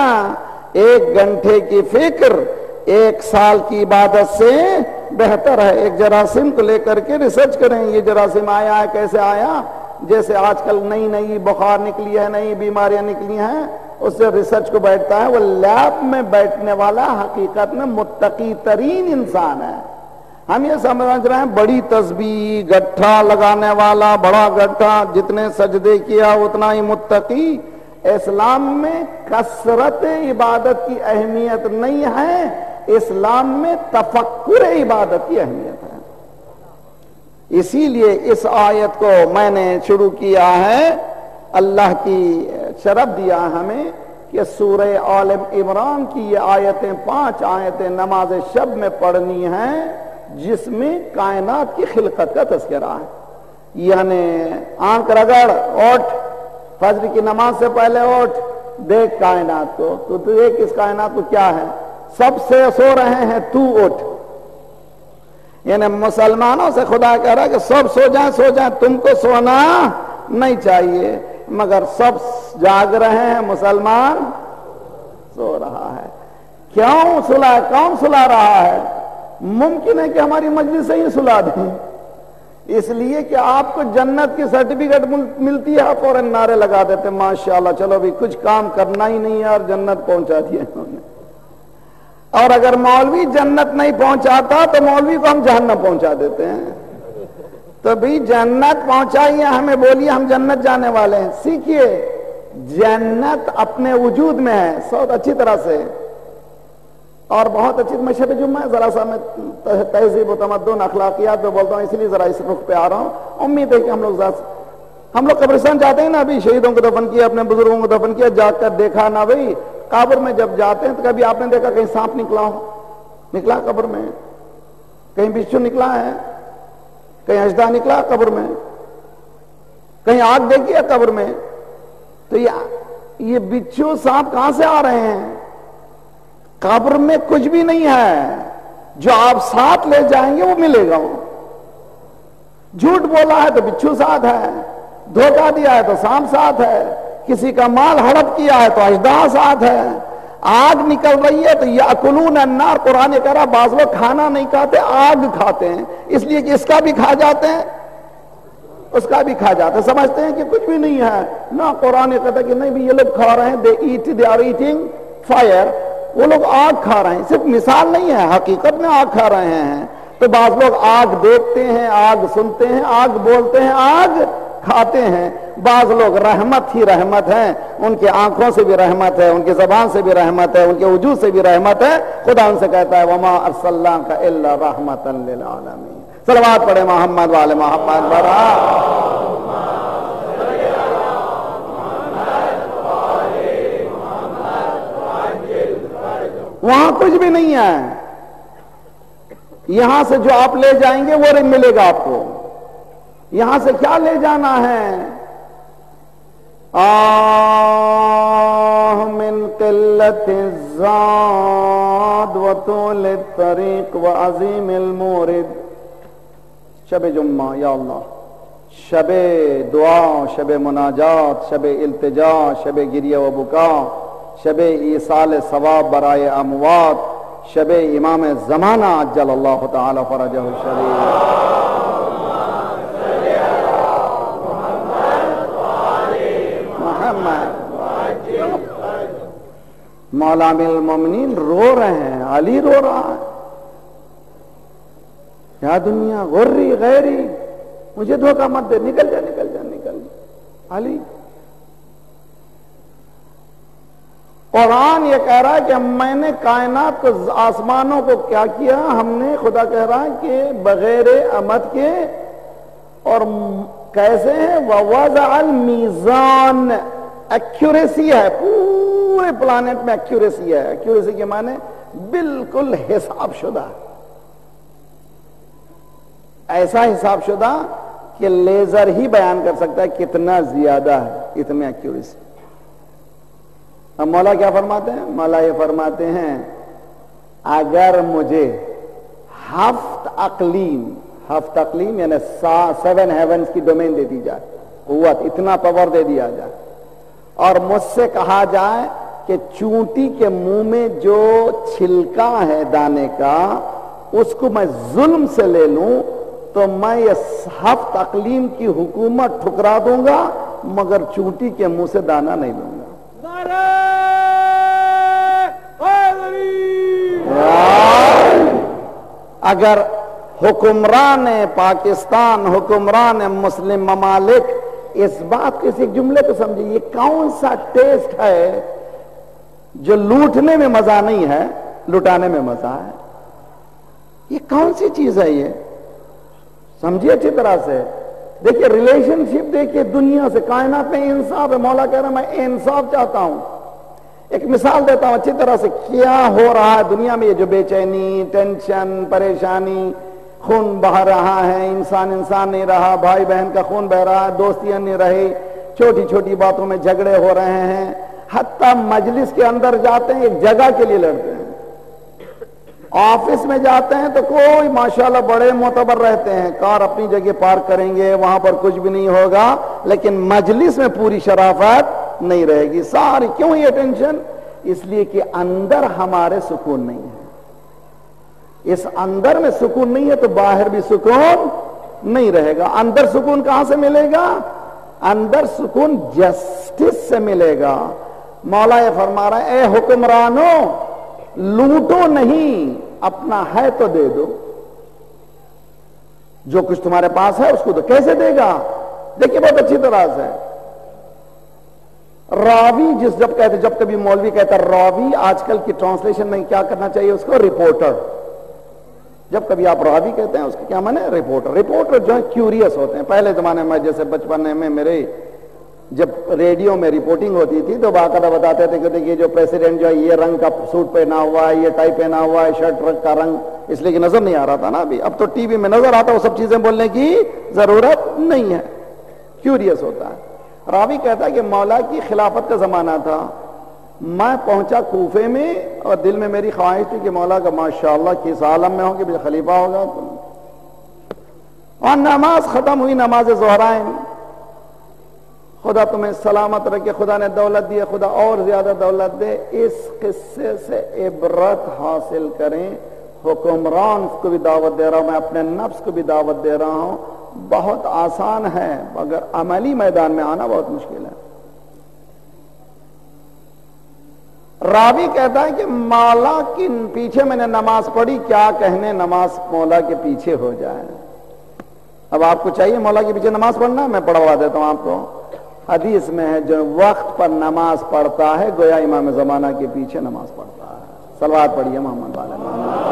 1 گھنٹے کی فکر 1 سال کی عبادت سے بہتر ہے. ایک جراثیم کو لے کر کے ریسرچ کریں، یہ جراثیم آیا ہے، کیسے آیا. جیسے آج کل نئی بخار نکلی ہے، نئی بیماریاں نکلی ہیں، اس سے ریسرچ کو بیٹھتا ہے. وہ لیب میں بیٹھنے والا حقیقت میں متقی ترین انسان ہے. ہم یہ سمجھ رہے ہیں بڑی تسبیح، گٹھا لگانے والا بڑا گٹھا، جتنے سجدے کیا اتنا ہی متقی. اسلام میں کثرت عبادت کی اہمیت نہیں ہے، اسلام میں تفکر عبادت کی اہمیت ہے. اسی لیے اس آیت کو میں نے شروع کیا ہے، اللہ کی شرف دیا ہمیں کہ سورہ آل عمران کی یہ آیتیں 5 آیتیں نماز شب میں پڑھنی ہیں، جس میں کائنات کی خلقت کا تذکرہ ہے. یعنی آنکھ رگڑ، اٹھ، فجر کی نماز سے پہلے اٹھ، دیکھ کائنات کو، تو دیکھ اس کائنات کو کیا ہے. سب سے سو رہے ہیں، تو اٹھ. یعنی مسلمانوں سے خدا کہہ رہا ہے کہ سب سو جائیں، تم کو سونا نہیں چاہیے، مگر سب جاگ رہے ہیں، مسلمان سو رہا ہے۔ کیوں سلا؟ کون سلا رہا ہے؟ ممکن ہے کہ ہماری مجلس سے ہی سلا دیں، اس لیے کہ آپ کو جنت کی سرٹیفکیٹ ملتی ہے، آپ فوراً نعرے لگا دیتے ماشاءاللہ، چلو بھی کچھ کام کرنا ہی نہیں ہے اور جنت پہنچا دیا انہوں نے۔ اور اگر مولوی جنت نہیں پہنچاتا تو مولوی کو ہم جہنم پہنچا دیتے ہیں۔ تو بھی جنت پہنچائیے ہمیں، بولیے ہم جنت جانے والے ہیں۔ سیکھیے، جنت اپنے وجود میں ہے بہت اچھی طرح سے، اور بہت اچھی۔ میں شب جمعہ ذرا سا میں تہذیب و تمدن اخلاقیات میں بولتا ہوں، اس لیے ذرا اس رخ پہ آ رہا ہوں۔ امید ہے کہ ہم لوگ قبرستان جاتے ہیں نا، ابھی شہیدوں کو دفن کیا، اپنے بزرگوں کو دفن کیا، جا کر دیکھا نا بھائی قبر میں جب جاتے ہیں تو کبھی آپ نے دیکھا کہیں سانپ نکلا قبر میں، کہیں بچھو نکلا ہے، کہیں اژدہا نکلا قبر میں، کہیں آگ دیکھی ہے قبر میں؟ تو یہ بچھو سانپ کہاں سے آ رہے ہیں؟ قبر میں کچھ بھی نہیں ہے، جو آپ ساتھ لے جائیں گے وہ ملے گا۔ جھوٹ بولا ہے تو بچھو ساتھ ہے، دھوکہ دیا ہے تو سانپ ساتھ ہے، کسی کا مال ہڑپ کیا ہے تو اژدہا ساتھ ہے، آگ نکل رہی ہے تو یاکلون النار، قرآن کہہ رہا بعض لوگ کھانا نہیں کھاتے، آگ کھاتے ہیں، اس لیے کہ اس کا بھی کھا جاتے ہیں، اس کا بھی کھا جاتے ہیں، سمجھتے ہیں کہ کچھ بھی نہیں ہے۔ نہ قرآن کہتا ہے کہ نہیں بھی یہ لوگ کھا رہے ہیں، they are eating fire، وہ لوگ آگ کھا رہے ہیں، صرف مثال نہیں ہے، حقیقت میں آگ کھا رہے ہیں۔ تو بعض لوگ آگ دیکھتے ہیں، آگ سنتے ہیں، آگ بولتے ہیں، آگ کھاتے ہیں۔ بعض لوگ رحمت ہی رحمت ہیں، ان کی آنکھوں سے بھی رحمت ہے، ان کی زبان سے بھی رحمت ہے، ان کے وجود سے بھی رحمت ہے۔ خدا ان سے کہتا ہے وما ارسلناک الا رحمتا للعالمین۔ صلوات پڑھے محمد والے محمد برا۔ وہاں کچھ بھی نہیں ہے، یہاں سے جو آپ لے جائیں گے وہ ملے گا آپ کو۔ یہاں سے کیا لے جانا ہے؟ من قلت الزاد وطول الطریق وعظیم المورد۔ شب جمعہ یا اللہ، شب دعا، شب مناجات، شب التجا، شب گریہ و بکا، شب ایصال ثواب برائے اموات، شب امام زمانہ عجل اللہ تعالی فرجہ الشریف۔ مولا المومنین رو رہے ہیں، علی رو رہا ہے، یا دنیا غری غیری، مجھے دھوکہ مت دے، نکل جا نکل جا نکل جا۔ علی قرآن یہ کہہ رہا ہے کہ میں نے کائنات کو، آسمانوں کو کیا کیا؟ ہم نے، خدا کہہ رہا ہے کہ بغیر امد کے، اور کیسے ہیں؟ وَوَضَعَ الْمِيزَانَ، ایکیوریسی ہے، پورے پلانٹ میں ایکیوریسی ہے۔ ایکیوریسی کے معنی بالکل حساب شدہ، ایسا حساب شدہ کہ لیزر ہی بیان کر سکتا ہے کتنا زیادہ ہے، اتنے ایکیوریسی۔ اب مولا کیا فرماتے ہیں؟ مولا یہ فرماتے ہیں اگر مجھے ہفت اقلیم یعنی 7 ہیونز کی ڈومین دے دی جائے، قوت، اتنا پاور دے دیا جائے، اور مجھ سے کہا جائے کہ چونٹی کے منہ میں جو چھلکا ہے دانے کا اس کو میں ظلم سے لے لوں، تو میں یہ 7 اقلیم کی حکومت ٹھکرا دوں گا، مگر چونٹی کے منہ سے دانا نہیں لوں گا۔ اگر حکمران پاکستان، حکمران مسلم ممالک اس بات کو، اس ایک جملے کو سمجھے، یہ کون سا ٹیسٹ ہے جو لوٹنے میں مزہ نہیں ہے، لٹانے میں مزہ ہے؟ یہ کون سی چیز ہے؟ یہ سمجھیے اچھی طرح سے، دیکھیے ریلیشن شپ، دیکھیے دنیا سے، کائنات میں انصاف ہے۔ مولا کہہ رہا میں انصاف چاہتا ہوں۔ ایک مثال دیتا ہوں اچھی طرح سے، کیا ہو رہا ہے دنیا میں، یہ جو بے چینی، ٹینشن، پریشانی، خون بہہ رہا ہے، انسان نہیں رہا، بھائی بہن کا خون بہ رہا ہے، دوستیاں نہیں رہی، چھوٹی چھوٹی باتوں میں جھگڑے ہو رہے ہیں، حتیٰ مجلس کے اندر جاتے ہیں ایک جگہ کے لیے لڑتے ہیں۔ آفس میں جاتے ہیں تو کوئی ماشاءاللہ بڑے معتبر رہتے ہیں، کار اپنی جگہ پارک کریں گے، وہاں پر کچھ بھی نہیں ہوگا، لیکن مجلس میں پوری شرافت نہیں رہے گی ساری۔ کیوں یہ ٹینشن؟ اس لیے کہ اندر ہمارے سکون نہیں ہے۔ اس اندر میں سکون نہیں ہے تو باہر بھی سکون نہیں رہے گا۔ اندر سکون کہاں سے ملے گا؟ اندر سکون جسٹس سے ملے گا۔ مولا یہ فرما رہا ہے، اے حکمرانوں لوٹو نہیں، اپنا ہے تو دے دو، جو کچھ تمہارے پاس ہے اس کو دو۔ کیسے دے گا؟ دیکھیے بہت اچھی طرح سے، راوی جب کبھی مولوی کہتا ہے راوی، آج کل کی ٹرانسلیشن میں کیا کرنا چاہیے اس کو؟ رپورٹر۔ جب کبھی آپ راوی کہتے ہیں اس کا کیا معنی ہے؟ رپورٹر۔ رپورٹر جو ہے کیوریس ہوتے ہیں۔ پہلے زمانے میں جیسے بچپن میں میرے جب ریڈیو میں رپورٹنگ ہوتی تھی تو باقاعدہ بتاتے تھے کہ یہ جو پریزیڈنٹ جو ہے یہ رنگ کا سوٹ پہنا ہوا ہے، یہ ٹائی پہنا ہوا ہے، شرٹ کا رنگ، اس لیے کہ نظر نہیں آ رہا تھا نا ابھی۔ اب تو ٹی وی میں نظر آتا، وہ سب چیزیں بولنے کی ضرورت نہیں ہے، کیوریس ہوتا ہے۔ راوی کہتا ہے کہ مولا کی خلافت کا زمانہ تھا، میں پہنچا کوفے میں اور دل میں میری خواہش تھی کہ مولا کا ماشاءاللہ کس عالم میں ہوں کہ خلیفہ ہوگا، اور نماز ختم ہوئی، نماز ظہرائن، خدا تمہیں سلامت رکھے، خدا نے دولت دی ہے، خدا اور زیادہ دولت دے۔ اس قصے سے عبرت حاصل کریں۔ حکمران کو بھی دعوت دے رہا ہوں، میں اپنے نفس کو بھی دعوت دے رہا ہوں، بہت آسان ہے مگر عملی میدان میں آنا بہت مشکل ہے۔ راوی کہتا ہے کہ مولا کے پیچھے میں نے نماز پڑھی، کیا کہنے نماز مولا کے پیچھے ہو جائے۔ اب آپ کو چاہیے مولا کے پیچھے نماز پڑھنا؟ میں پڑھوا دیتا ہوں آپ کو۔ حدیث میں ہے جو وقت پر نماز پڑھتا ہے گویا امام زمانہ کے پیچھے نماز پڑھتا ہے۔ صلوات پڑھیے محمد والے محمد۔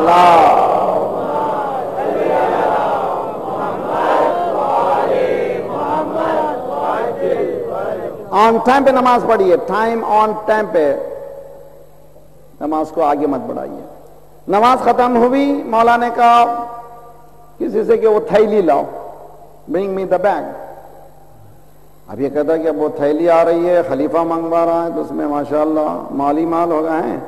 آن ٹائم پہ نماز پڑھیے، ٹائم آن ٹائم پہ نماز کو آگے مت بڑھائیے۔ نماز ختم ہوئی، مولا نے کہا کسی سے کہ وہ تھیلی لاؤ، برنگ می دا بیگ۔ اب یہ کہتا ہے کہ اب وہ تھیلی آ رہی ہے، خلیفہ منگوا رہا ہے تو اس میں ماشاءاللہ مالی مال ہو گئے ہیں۔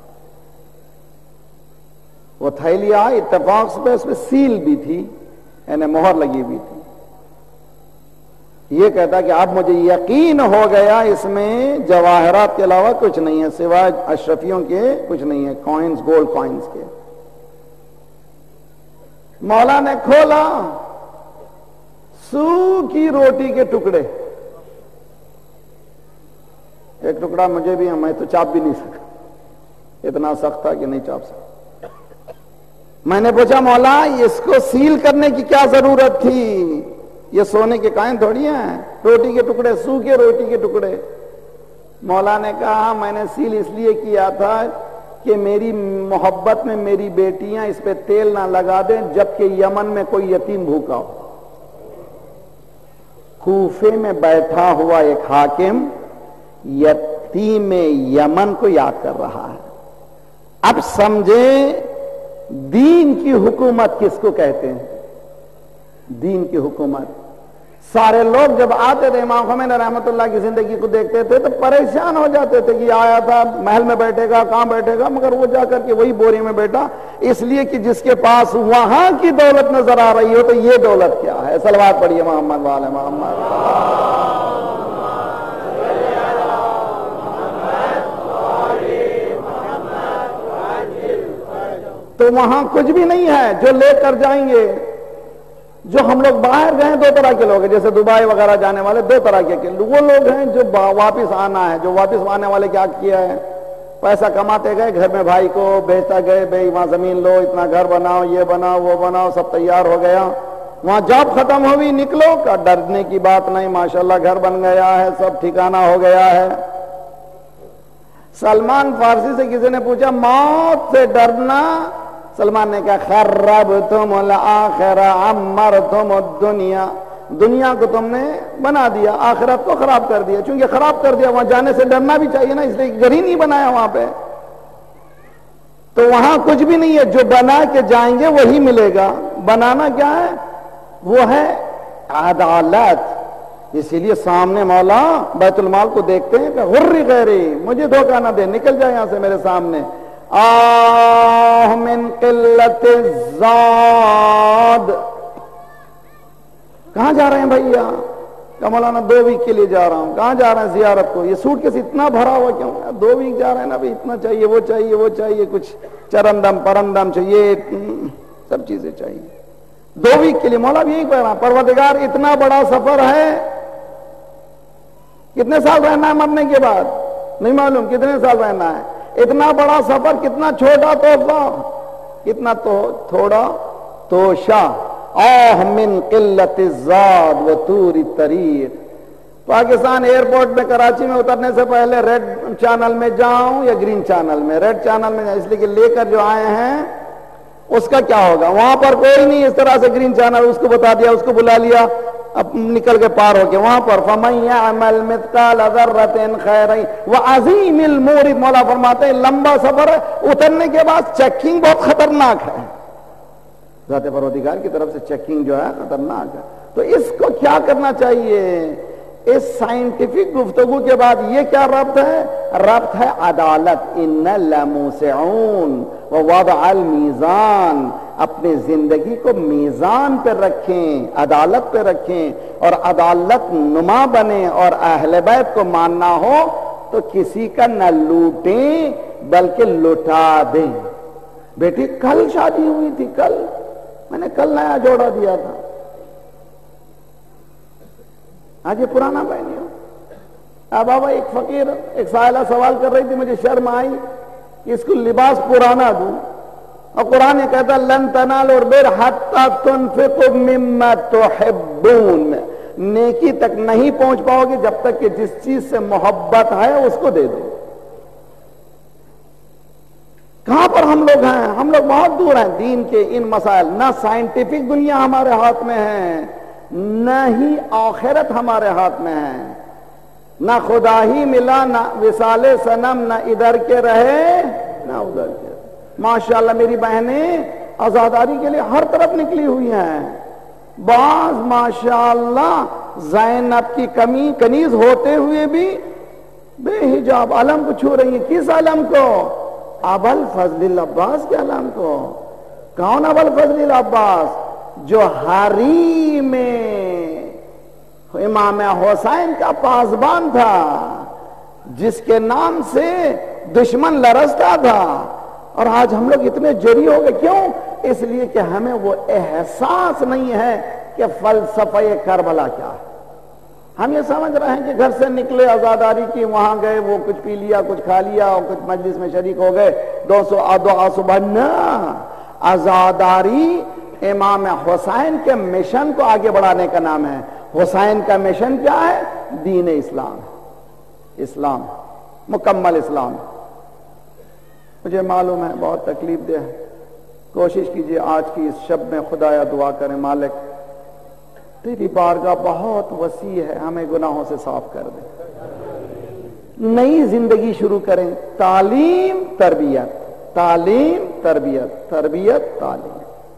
وہ تھیلی آئی، اتفاق سے اس میں سیل بھی تھی، یعنی مہر لگی ہوئی تھی۔ یہ کہتا ہے کہ اب مجھے یقین ہو گیا اس میں جواہرات کے علاوہ کچھ نہیں ہے، سوائے اشرفیوں کے کچھ نہیں ہے، کوئنز، گولڈ کوئنز کے۔ مولا نے کھولا، سوکھی روٹی کے ٹکڑے، ایک ٹکڑا مجھے بھی ہے، میں تو چاپ بھی نہیں سکا، اتنا سخت تھا کہ نہیں چاپ سکا۔ میں نے پوچھا مولا اس کو سیل کرنے کی کیا ضرورت تھی؟ یہ سونے کے کائن تھوڑی ہیں، روٹی کے ٹکڑے، سوکھے روٹی کے ٹکڑے۔ مولا نے کہا میں نے سیل اس لیے کیا تھا کہ میری محبت میں میری بیٹیاں اس پہ تیل نہ لگا دیں جبکہ یمن میں کوئی یتیم بھوکا ہو۔ کوفے میں بیٹھا ہوا ایک حاکم یتیم یمن کو یاد کر رہا ہے۔ اب سمجھیں دین کی حکومت کس کو کہتے ہیں؟ دین کی حکومت۔ سارے لوگ جب آتے تھے امام خمینی رحمت اللہ کی زندگی کو دیکھتے تھے تو پریشان ہو جاتے تھے کہ آیا تھا محل میں بیٹھے گا، کہاں بیٹھے گا، مگر وہ جا کر کے وہی بوری میں بیٹھا، اس لیے کہ جس کے پاس وہاں کی دولت نظر آ رہی ہو تو یہ دولت کیا ہے؟ صلوات پڑھیے محمد والے محمد۔ تو وہاں کچھ بھی نہیں ہے جو لے کر جائیں گے۔ جو ہم لوگ باہر گئے دو طرح کے لوگ ہیں، جیسے دبئی وغیرہ جانے والے دو طرح کے وہ لوگ ہیں جو واپس آنا ہے۔ جو واپس آنے والے کیا کیا ہے؟ پیسہ کماتے گئے، گھر میں بھائی کو بھیجتا گئے، بھائی وہاں زمین لو، اتنا گھر بناؤ، یہ بناؤ وہ بناؤ، سب تیار ہو گیا۔ وہاں جاب ختم ہوئی، نکلو کا ڈرنے کی بات نہیں، ماشاءاللہ گھر بن گیا ہے، سب ٹھکانہ ہو گیا ہے۔ سلمان فارسی سے کسی نے پوچھا موت سے ڈرنا؟ سلمان نے کہا خربتم الآخرہ عمرتم الدنیا، دنیا کو تم نے بنا دیا، آخرت کو خراب کر دیا۔ چونکہ خراب کر دیا وہاں جانے سے ڈرنا بھی چاہیے نا، اس لیے گھر ہی نہیں بنایا وہاں پہ۔ تو وہاں کچھ بھی نہیں ہے، جو بنا کے جائیں گے وہی ملے گا۔ بنانا کیا ہے؟ وہ ہے عدالت۔ اسی لیے سامنے مولا بیت المال کو دیکھتے ہیں کہ غری غیری، مجھے دھوکہ نہ دے، نکل جائے یہاں سے میرے سامنے۔ آہ من قلت الزاد. کہاں جا رہے ہیں بھیا؟ کہ مولانا 2 ویک کے لیے جا رہا ہوں. کہاں جا رہے ہیں؟ زیارت کو. یہ سوٹ کیس اتنا بھرا ہوا کیوں ہے؟ 2 ویک جا رہے ہیں نا بھائی، اتنا چاہیے، وہ چاہیے، وہ چاہیے، کچھ چرندم پرندم چاہیے، سب چیزیں چاہیے 2 ویک کے لیے. مولا بھی یہی کہہ رہا، پروردگار اتنا بڑا سفر ہے، کتنے سال رہنا ہے مرنے کے بعد نہیں معلوم، کتنے سال رہنا ہے. اتنا بڑا سفر، کتنا چھوٹا تحفہ، کتنا تھوڑا توشہ. آہ من قلت الزاد و طور الطریق. پاکستان ایئرپورٹ میں کراچی میں اترنے سے پہلے ریڈ چینل میں جاؤں یا گرین چینل میں؟ ریڈ چینل میں، اس لیے کہ لے کر جو آئے ہیں اس کا کیا ہوگا؟ وہاں پر کوئی نہیں. اس طرح سے گرین چینل اس کو بتا دیا، اس کو بلا لیا، اب نکل کے پار ہو کے وہاں پر فَمَن يَعْمَلْ مِثْقَالَ ذَرَّةٍ خَيْرًا وَعَظِيمِ الْمُورِدِ. مولا فرماتے ہیں لمبا سفر ہے، اترنے کے بعد چیکنگ بہت خطرناک ہے. ذات پروردگار کی طرف سے چیکنگ جو ہے خطرناک ہے. تو اس کو کیا کرنا چاہیے؟ اس سائنٹیفک گفتگو کے بعد یہ کیا ربط ہے؟ ربط ہے عدالت. ان لموسعون ووضع المیزان. اپنی زندگی کو میزان پہ رکھیں، عدالت پہ رکھیں، اور عدالت نما بنیں، اور اہل بیت کو ماننا ہو تو کسی کا نہ لوٹیں بلکہ لٹا دیں. بیٹی کل شادی ہوئی تھی، کل میں نے کل نیا جوڑا دیا تھا، آج یہ پرانا پہنی ہو. بابا ایک فقیر، ایک سائلہ سوال کر رہی تھی، مجھے شرم آئی کہ اس کو لباس پرانا دوں، اور قرآن یہ کہتا لن تنالوا البر حتی تنفقوا مما تحبون. نیکی تک نہیں پہنچ پاؤ گے جب تک کہ جس چیز سے محبت ہے اس کو دے دو. کہاں پر ہم لوگ ہیں؟ ہم لوگ بہت دور ہیں دین کے ان مسائل. نہ سائنٹیفک دنیا ہمارے ہاتھ میں ہے، نہ ہی آخرت ہمارے ہاتھ میں ہے. نہ خدا ہی ملا، نہ وصال صنم، نہ ادھر کے رہے نہ ادھر کے. ماشاءاللہ میری بہنیں آزاداری کے لیے ہر طرف نکلی ہوئی ہیں. بعض ماشاءاللہ زینب کی کنیز ہوتے ہوئے بھی بے حجاب علم کو چھو رہی ہیں. کس علم کو؟ ابوالفضل العباس کے علم کو. کون ابوالفضل العباس؟ جو حریم میں امام حسین کا پاسبان تھا، جس کے نام سے دشمن لرزتا تھا. اور آج ہم لوگ اتنے جری ہو گئے. کیوں؟ اس لیے کہ ہمیں وہ احساس نہیں ہے کہ فلسفہ کربلا کیا ہے. ہم یہ سمجھ رہے ہیں کہ گھر سے نکلے آزاداری کی، وہاں گئے، وہ کچھ پی لیا، کچھ کھا لیا، اور کچھ مجلس میں شریک ہو گئے، 200 صبح. نہ، آزاداری امام حسین کے مشن کو آگے بڑھانے کا نام ہے. حسین کا مشن کیا ہے؟ دین اسلام. اسلام، مکمل اسلام. مجھے معلوم ہے بہت تکلیف دہ ہے. کوشش کیجئے آج کی اس شب میں خدایا دعا کریں، مالک تیری بارگاہ بہت وسیع ہے، ہمیں گناہوں سے صاف کر دے. نئی زندگی شروع کریں. تعلیم تربیت، تعلیم تربیت، تربیت تعلیم.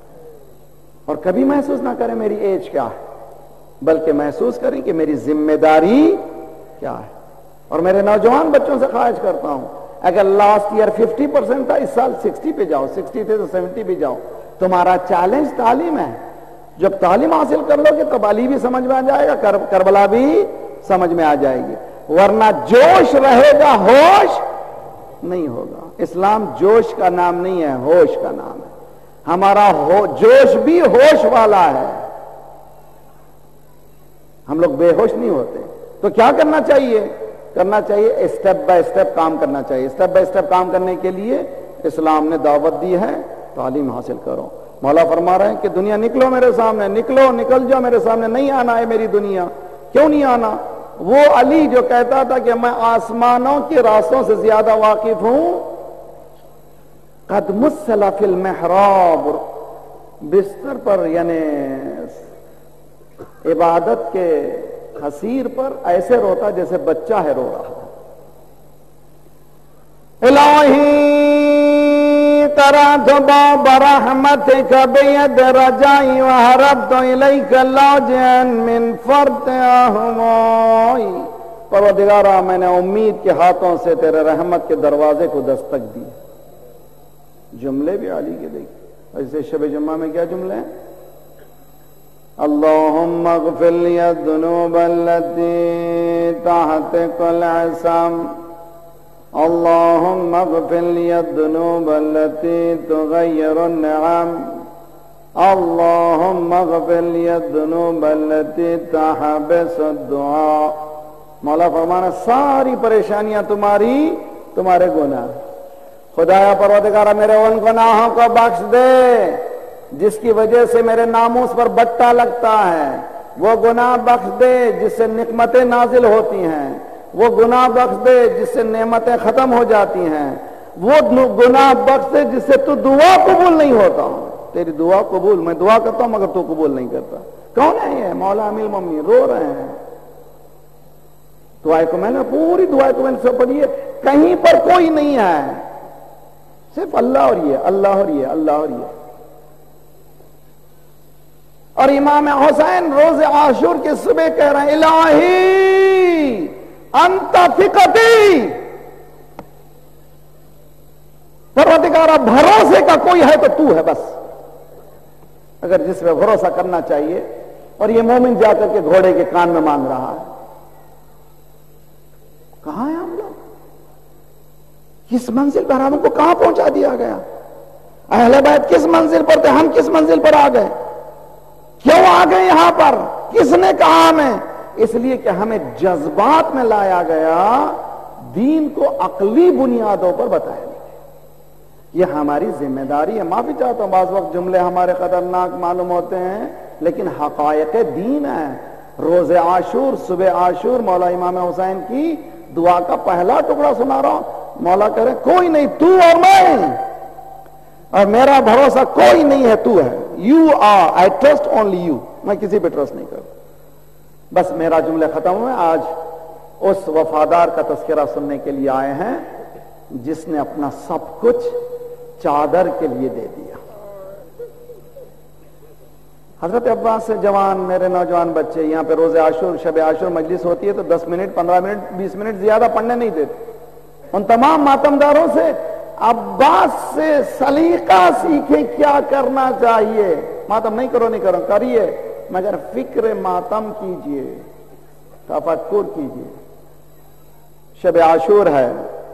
اور کبھی محسوس نہ کریں میری ایج کیا ہے، بلکہ محسوس کریں کہ میری ذمہ داری کیا ہے. اور میرے نوجوان بچوں سے خواہش کرتا ہوں، اگر لاسٹ ایئر 50% تھا، اس سال 60 پہ جاؤ. 60 تھے تو 70 پہ جاؤ. تمہارا چیلنج تعلیم ہے. جب تعلیم حاصل کر لو گے تو علی بھی سمجھ میں آ جائے گا، کربلا بھی سمجھ میں آ جائے گی. ورنہ جوش رہے گا، ہوش نہیں ہوگا. اسلام جوش کا نام نہیں ہے، ہوش کا نام ہے. ہمارا جوش بھی ہوش والا ہے. ہم لوگ بے ہوش نہیں ہوتے. تو کیا کرنا چاہیے؟ کرنا چاہیے اسٹیپ بائی اسٹیپ کام کرنا چاہیے. اسٹیپ بائی اسٹیپ کام کرنے کے لیے اسلام نے دعوت دی ہے، تعلیم حاصل کرو. مولا فرما رہے ہیں کہ دنیا نکلو میرے سامنے، نکلو، نکل جاؤ میرے سامنے. نہیں آنا ہے میری دنیا. کیوں نہیں آنا؟ وہ علی جو کہتا تھا کہ میں آسمانوں کے راستوں سے زیادہ واقف ہوں. قد مسل فی المحراب، بستر پر یعنی عبادت کے حسیر پر ایسے روتا جیسے بچہ ہے رو رہا. الہی ترات باب رحمتک بید رجائی وحربت الیک لاجئا من فرط احمائی. پروردگارا میں نے امید کے ہاتھوں سے تیرے رحمت کے دروازے کو دستک دی. جملے بھی علی کے دیکھیں. ایسے شب جمعہ میں کیا جملے ہیں؟ اللہم اغفر لی الذنوب التي تحتك العصام اللہم اغفر لی الذنوب التي تغیر النعم اللہم اغفر لی الذنوب التي تحبس الدعاء. مولا فرمانا ساری پریشانیاں تمہارے گناہ. خدایا پروردگارہ میرے ان گناہوں کو بخش دے جس کی وجہ سے میرے ناموس پر بٹا لگتا ہے. وہ گناہ بخش دے جس سے نعمتیں نازل ہوتی ہیں. وہ گناہ بخش دے جس سے نعمتیں ختم ہو جاتی ہیں. وہ گناہ بخش دے جس سے تو دعا قبول نہیں ہوتا. تیری دعا قبول، میں دعا کرتا ہوں مگر تو قبول نہیں کرتا. کون ہے یہ؟ مولا امیر ممی رو رہے ہیں. دعائیں کو میں نے پوری دعائیں کو میں نے پڑھی ہے، کہیں پر کوئی نہیں ہے، صرف اللہ اور یہ، اللہ اور یہ، اللہ اور یہ. اور امام حسین روز عاشور کے صبح کہہ رہے ہیں الہی انت ثقتی، پروردگارہ بھروسے کا کوئی ہے تو تو ہے بس. اگر جس پہ بھروسہ کرنا چاہیے. اور یہ مومن جا کر کے گھوڑے کے کان میں مانگ رہا ہے. کہاں ہیں ہم لوگ؟ کس منزل پر ہم کو کہاں پہنچا دیا گیا؟ اہل بیت کس منزل پر تھے، ہم کس منزل پر آ گئے؟ کیوں آ گئے یہاں پر؟ کس نے کہا ہمیں؟ اس لیے کہ ہمیں جذبات میں لایا گیا، دین کو عقلی بنیادوں پر بتایا گیا. یہ ہماری ذمہ داری ہے. معافی چاہتا ہوں بعض وقت جملے ہمارے خطرناک معلوم ہوتے ہیں لیکن حقائق دین ہے. روز عاشور، صبح عاشور، مولا امام حسین کی دعا کا پہلا ٹکڑا سنا رہا ہوں. مولا کہہ رہے کوئی نہیں، تو اور میں، اور میرا بھروسہ کوئی نہیں ہے، تو ہے. You are, I trust only you. میں کسی پہ ٹرسٹ نہیں کرتا. بس میرا جملے ختم ہوئے. آج اس وفادار کا تذکرہ سننے کے لیے آئے ہیں جس نے اپنا سب کچھ چادر کے لیے دے دیا. حضرت عباس سے جوان، میرے نوجوان بچے یہاں پہ روز عاشور، شب عاشور مجلس ہوتی ہے تو 10 منٹ 15 منٹ 20 منٹ زیادہ پڑھنے نہیں دیتے. ان تمام ماتمداروں سے عباس سے سلیقہ سیکھیں کیا کرنا چاہیے. ماتم نہیں کرو، نہیں کرو، کریے مگر فکر ماتم کیجئے، تفکر کیجئے. شب عاشور ہے.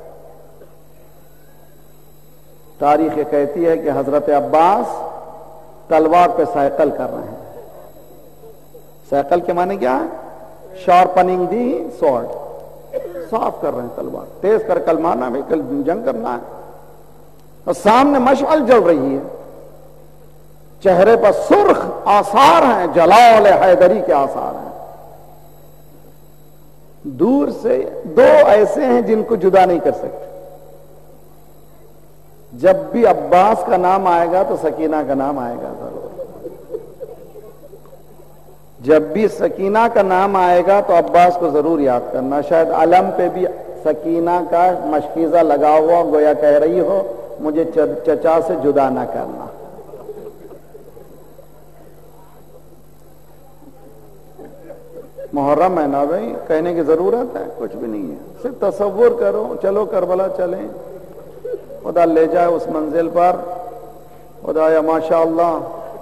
تاریخ کہتی ہے کہ حضرت عباس تلوار پہ سائیکل کر رہے ہیں. سائیکل کے معنی کیا ہے؟ شارپننگ دی سورڈ، صاف کر رہے ہیں تلوار، تیز کر کل مارنا ہے، کل جنگ کرنا ہے. اور سامنے مشعل جل رہی ہے، چہرے پر سرخ آثار ہیں، جلال حیدری کے آثار ہیں. دور سے دو ایسے ہیں جن کو جدا نہیں کر سکتے. جب بھی عباس کا نام آئے گا تو سکینہ کا نام آئے گا ضرور. جب بھی سکینہ کا نام آئے گا تو عباس کو ضرور یاد کرنا. شاید علم پہ بھی سکینہ کا مشکیزہ لگا ہوا، گویا کہہ رہی ہو مجھے چچا سے جدا نہ کرنا. محرم ہے نا بھائی، کہنے کی ضرورت ہے؟ کچھ بھی نہیں ہے. صرف تصور کرو، چلو کربلا چلیں، خدا لے جائے اس منزل پر. خدایا ماشاءاللہ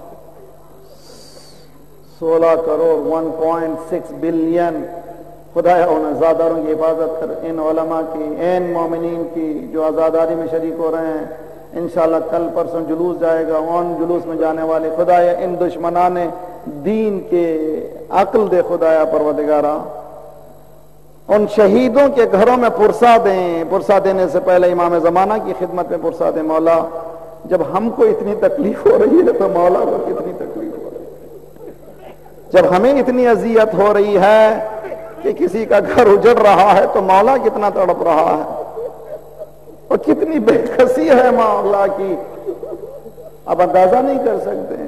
16 کروڑ 1.6 بلین خدایا ان عزاداروں کی حفاظت کر، ان علماء کی، ان مومنین کی جو عزاداری میں شریک ہو رہے ہیں. انشاءاللہ کل پرسوں جلوس جائے گا، ان جلوس میں جانے والے خدایا ان دشمنان دین کے عقل دے خدایا پروردگارہ. ان شہیدوں کے گھروں میں پرسا دیں، پرسا دینے سے پہلے امام زمانہ کی خدمت میں پرسا دیں. مولا جب ہم کو اتنی تکلیف ہو رہی ہے تو مولا کو کتنی تکلیف ہو رہی ہے. جب ہمیں اتنی اذیت ہو رہی ہے کہ کسی کا گھر اجڑ رہا ہے تو مولا کتنا تڑپ رہا ہے، اور کتنی بے کسی ہے مولا کی، اب اندازہ نہیں کر سکتے.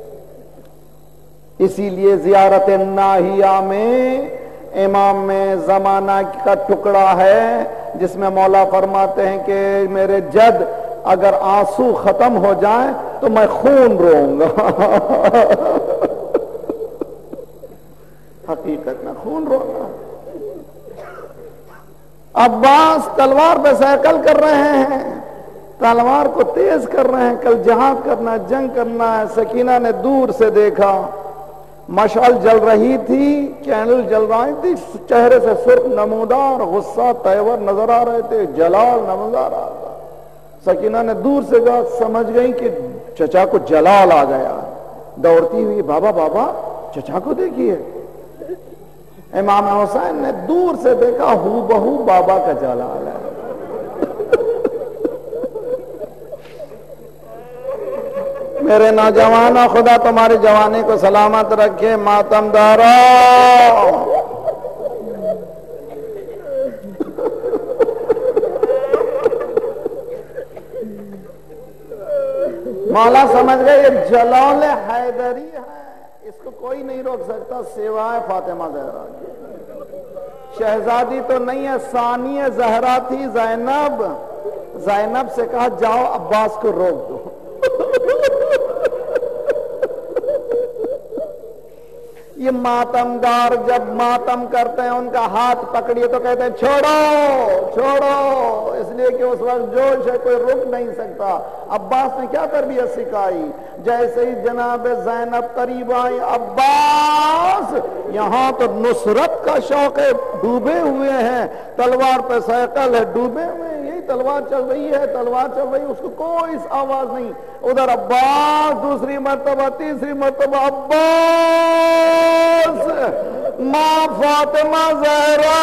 اسی لیے زیارت ناہیہ میں امام زمانہ کا ٹکڑا ہے جس میں مولا فرماتے ہیں کہ میرے جد اگر آنسو ختم ہو جائیں تو میں خون روؤں گا. حقیقت میں خون رونا. عباس تلوار پہ سائیکل کر رہے ہیں. تلوار کو تیز کر رہے ہیں، کل جہاد کرنا ہے، جنگ کرنا ہے۔ سکینہ نے دور سے دیکھا، مشعل جل رہی تھی، کینڈل جل رہی تھی، چہرے سے سرخ نمودار غصہ تیور نظر آ رہے تھے، جلال نظر آ رہا تھا۔ سکینہ نے دور سے کہا، سمجھ گئی کہ چچا کو جلال آ گیا، دوڑتی ہوئی بابا بابا چچا کو دیکھیے۔ امام حسین نے دور سے دیکھا، ہو بہو بابا کا جلال ہے۔ میرے نوجوانوں، خدا تمہاری جوانی کو سلامت رکھے۔ ماتم دارو، مولا سمجھ گئے یہ جلال حیدری ہے، اس کو کوئی نہیں روک سکتا سوائے فاطمہ زہرا کی۔ شہزادی تو نہیں ہے، ثانی زہرا تھی زینب۔ زینب سے کہا جاؤ عباس کو روک دو۔ یہ ماتمدار جب ماتم کرتے ہیں ان کا ہاتھ پکڑیے تو کہتے ہیں چھوڑو چھوڑو، اس لیے کہ اس وقت جوش ہے، کوئی رک نہیں سکتا۔ عباس نے کیا تربیت سکھائی؟ جیسے ہی جناب زینب قریب آئی، عباس یہاں تو نصرت کا شوق ہے، ڈوبے ہوئے ہیں، تلوار پہ سائیکل ہے، ڈوبے ہوئے ہیں، یہی تلوار چل رہی ہے، تلوار چل رہی ہے، اس کو کوئی آواز نہیں۔ ادھر عباس دوسری مرتبہ، تیسری مرتبہ، عباس ماں فاطمہ زہرا۔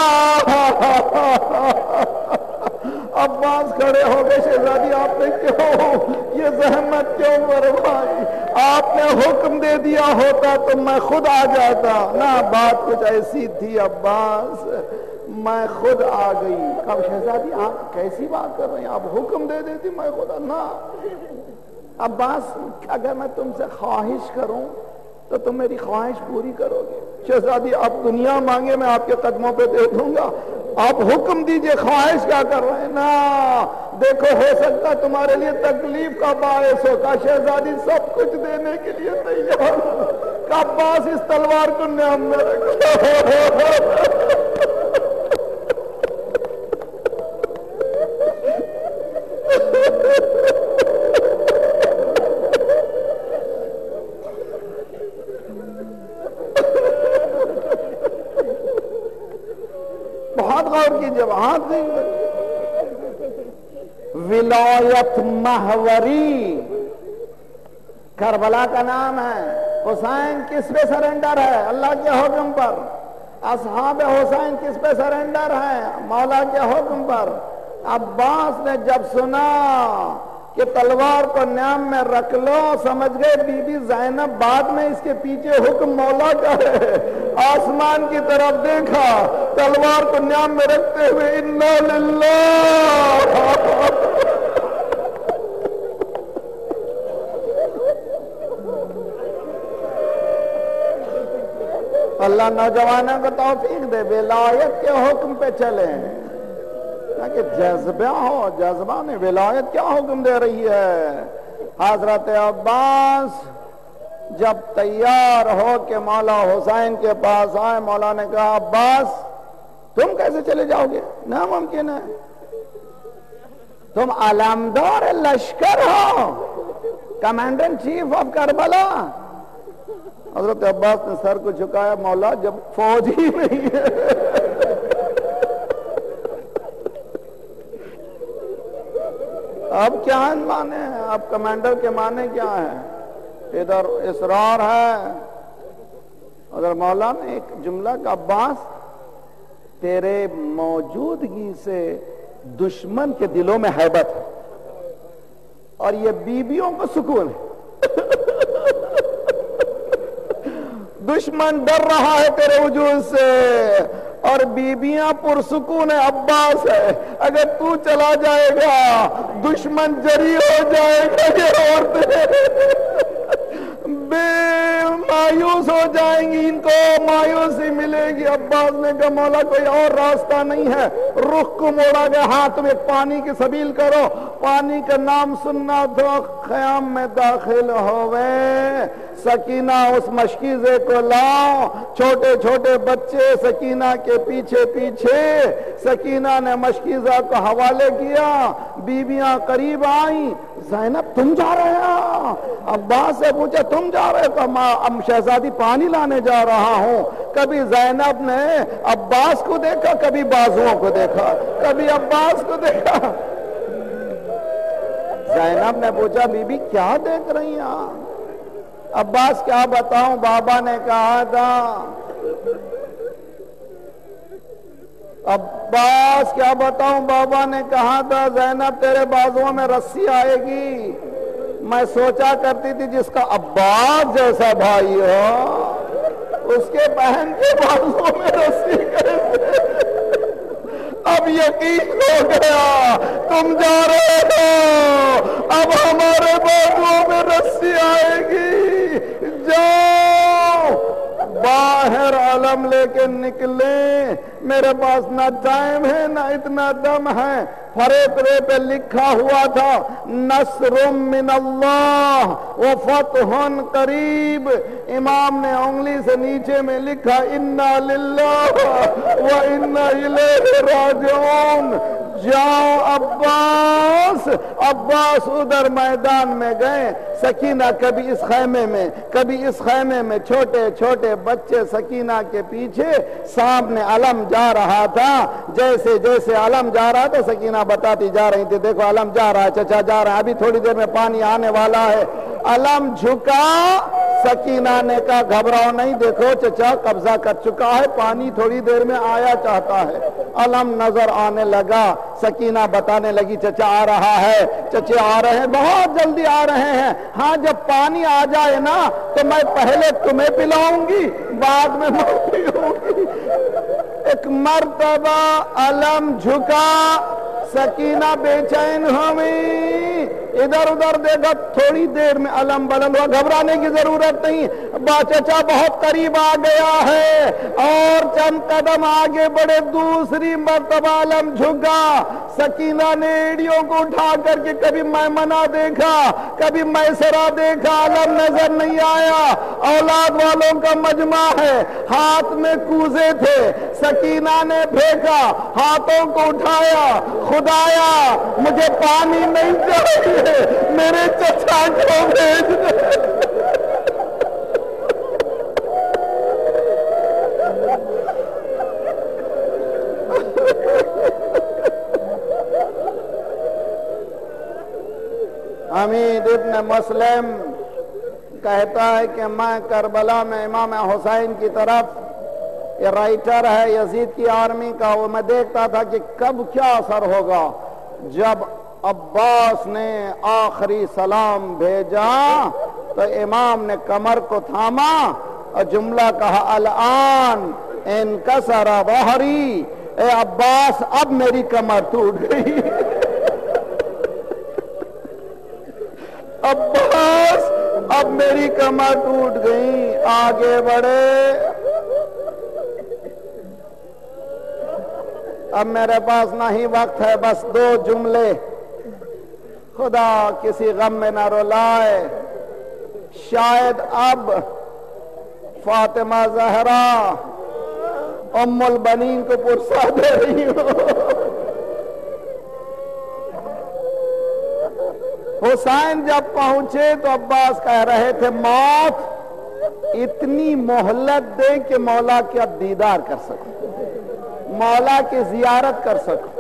عباس کھڑے ہو گئے، شہزادی آپ نے کیوں یہ زحمت کیوں برپائی؟ آپ نے حکم دے دیا ہوتا تو میں خود آ جاتا نا، بات کچھ ایسی تھی عباس، میں خود آ گئی۔ اب شہزادی آپ کیسی بات کر رہے ہیں؟ آپ حکم دے دیتی میں خود نا۔ عباس اگر میں تم سے خواہش کروں تو تم میری خواہش پوری کرو گے؟ شہزادی آپ دنیا مانگے میں آپ کے قدموں پہ دے دوں گا، آپ حکم دیجئے، خواہش کیا کر رہے ہیں نا؟ دیکھو ہو سکتا تمہارے لیے تکلیف کا باعث ہوگا۔ شہزادی سب کچھ دینے کے لیے تیار، عباس اس تلوار کو نیام میں رکھو۔ بہت غور کیجئے، ہاتھ نہیں ولایت محوری کربلا کا نام ہے۔ حسین کس پہ سرنڈر ہے؟ اللہ کے حکم پر۔ اصحاب حسین کس پہ سرنڈر ہے؟ مولا کے حکم پر۔ عباس نے جب سنا کہ تلوار کو نیام میں رکھ لو، سمجھ گئے بی بی زینب بعد میں، اس کے پیچھے حکم مولا کا ہے۔ آسمان کی طرف دیکھا، تلوار کو نیام میں رکھتے ہوئے انا للہ۔ اللہ نوجوانوں کو توفیق دے، ولایت کے حکم پہ چلیں، کہ جذبہ ہو، جذبہ نے ولایت کیا حکم دے رہی ہے۔ حضرت عباس جب تیار ہو کہ مولا حسین کے پاس آئے، مولا نے کہا عباس تم کیسے چلے جاؤ گے؟ ناممکن ہے، تم علمدار لشکر ہو، commander in chief of Karbala. حضرت عباس نے سر کو جھکایا، مولا جب فوج ہی نہیں ہے۔ اب کیا معنی ہے؟ اب کمانڈر کے معنی کیا ہے؟ ادھر اصرار ہے، ادھر مولا نے ایک جملہ کا، عباس تیرے موجودگی سے دشمن کے دلوں میں ہیبت ہے اور یہ بیویوں کو سکون ہے۔ دشمن ڈر رہا ہے تیرے وجود سے اور بیبیاں پرسکون ہے۔ عباس ہے، اگر تو چلا جائے گا دشمن جری ہو جائے گا، یہ عورتیں मायूस हो जाएंगी, इनको मायूसी मिलेगी। अब्बास ने कहा मौला कोई और रास्ता नहीं है। रुख को मोड़ा गया, हाँ तुम एक पानी की सबील करो, पानी का नाम सुनना तो ख़याम में दाखिल होवे। सकीना उस मशकीज़े को लाओ, छोटे छोटे बच्चे सकीना के पीछे पीछे, सकीना ने मशकीज़ा को हवाले किया। बीबियां करीब आई, ज़ैनब तुम जा रहे हो? अब्बास से पूछा तुम जा रहे हो? अब शहजादी पानी लाने जा रहा हूं। कभी ज़ैनब ने अब्बास को देखा, कभी बाजुओं को देखा, कभी अब्बास को देखा। ज़ैनब ने पूछा बीबी क्या देख रही हैं? अब्बास क्या बताऊं, बाबा ने कहा था। अब्बास क्या बताऊं, बाबा ने कहा था ज़ैनब तेरे बाजुओं में रस्सी आएगी। मैं सोचा करती थी जिसका अब्बास जैसा भाई हो उसके बहन के बाजुओं में रस्सी कैसे? अब यकीन हो गया तुम जा रहे हो, अब हमारे बाजुओं में रस्सी आएगी। जाओ बाहर अलम लेके निकले, मेरे पास ना टाइम है ना इतना दम है। फरेतरे पे लिखा हुआ था नस्रुम मिनल्लाह व फतहुन करीब। इमाम ने उंगली से नीचे में लिखा इन्ना लिल्लाह व इन्ना इलैहि राजिऊन। जाओ अब्बास। अब्बास उधर मैदान में गए, सकीना कभी इस खैमे में कभी इस खैमे में, छोटे छोटे बच्चे सकीना के पीछे। सामने अलम जा रहा था, जैसे जैसे अलम जा रहा था सकीना बताती जा रही थी देखो अलम जा रहा है, चचा जा रहा है, अभी थोड़ी देर में पानी आने वाला है। अलम झुका, सकीना ने कहा घबराओ नहीं, देखो चचा कब्जा कर चुका है, पानी थोड़ी देर में आया चाहता है। अलम नजर आने लगा, सकीना बताने लगी चचा आ रहा है, चचे आ रहे हैं, बहुत जल्दी आ रहे हैं। हाँ जब पानी आ जाए ना तो मैं पहले तुम्हें पिलाऊंगी, बाद में मैं पीऊंगी। एक मर्तबा अलम झुका, सकीना बेचैन हुई, इधर उधर देखा, थोड़ी देर में अलम बुलंद हुआ। घबराने की जरूरत नहीं, चचा बहुत करीब आ गया है। और चंद कदम आगे बढ़े, दूसरी मर्तबा अलम झुका। सकीना ने एड़ियों को उठा करके कभी मैमना देखा, कभी मैसरा देखा, अलम नजर नहीं आया। औलाद वालों का मजमा है, हाथ में कूजे थे, सकीना ने फेंका, हाथों को उठाया, खुदाया मुझे पानी नहीं चाहिए, मेरे चचा को भेज दे। हमीद इब्न मुस्लिम कहता है कि मैं करबला में इमाम हुसैन की तरफ, ये राइटर है यजीद की आर्मी का, वो मैं देखता था कि कब क्या असर होगा। जब अब्बास ने आखिरी सलाम भेजा तो इमाम ने कमर को थामा और जुमला कहा अल-आन इनकसरा बहरी। ए अब्बास अब मेरी कमर टूट गई। अब्बास अब मेरी कमर टूट गई। आगे बढ़े, अब मेरे पास ना ही वक्त है, बस दो जुमले, खुदा किसी गम में न रुलाए। शायद अब फातिमा ज़हरा उम्मुल बनीन को पुरसा दे रही हो। हुसैन जब पहुंचे तो अब्बास कह रहे थे मौत इतनी मोहलत दे कि मौला का दीदार कर सको, मौला की जियारत कर सको।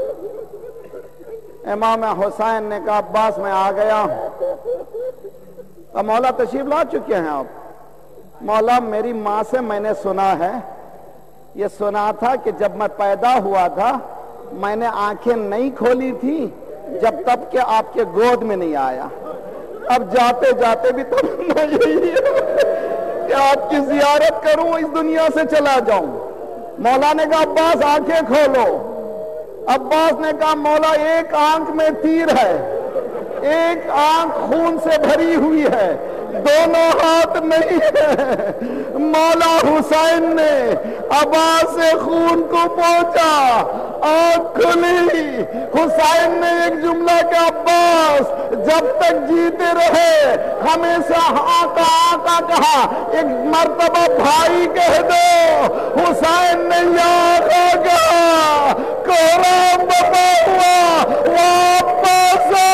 इमाम हुसैन ने कहा अब्बास मैं आ गया हूं। अब मौला तशरीफ ला चुके हैं आप। मौला मेरी मां से मैंने सुना है, ये सुना था कि जब मैं पैदा हुआ था मैंने आंखें नहीं खोली थी जब तक कि आपके गोद में नहीं आया। अब जाते जाते भी तमन्ना यही है कि आपकी जियारत करूं, इस दुनिया से चला जाऊं। मौला ने कहा अब्बास आंखें खोलो। अब्बास ने कहा मौला एक आंख में तीर है, एक आंख खून से भरी हुई है, دونوں ہاتھ نہیں ہے۔ مولا حسین نے عباس سے خون کو پہنچا، آنکھ کھلی، حسین نے ایک جملہ کہا، عباس جب تک جیتے رہے ہمیشہ آقا آقا کہا، ایک مرتبہ بھائی کہہ دو۔ حسین نے یا آقا کہا، کوہرام بپا ہوا واپس آ۔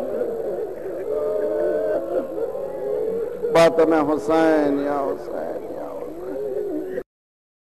بات میں حسین یا حسین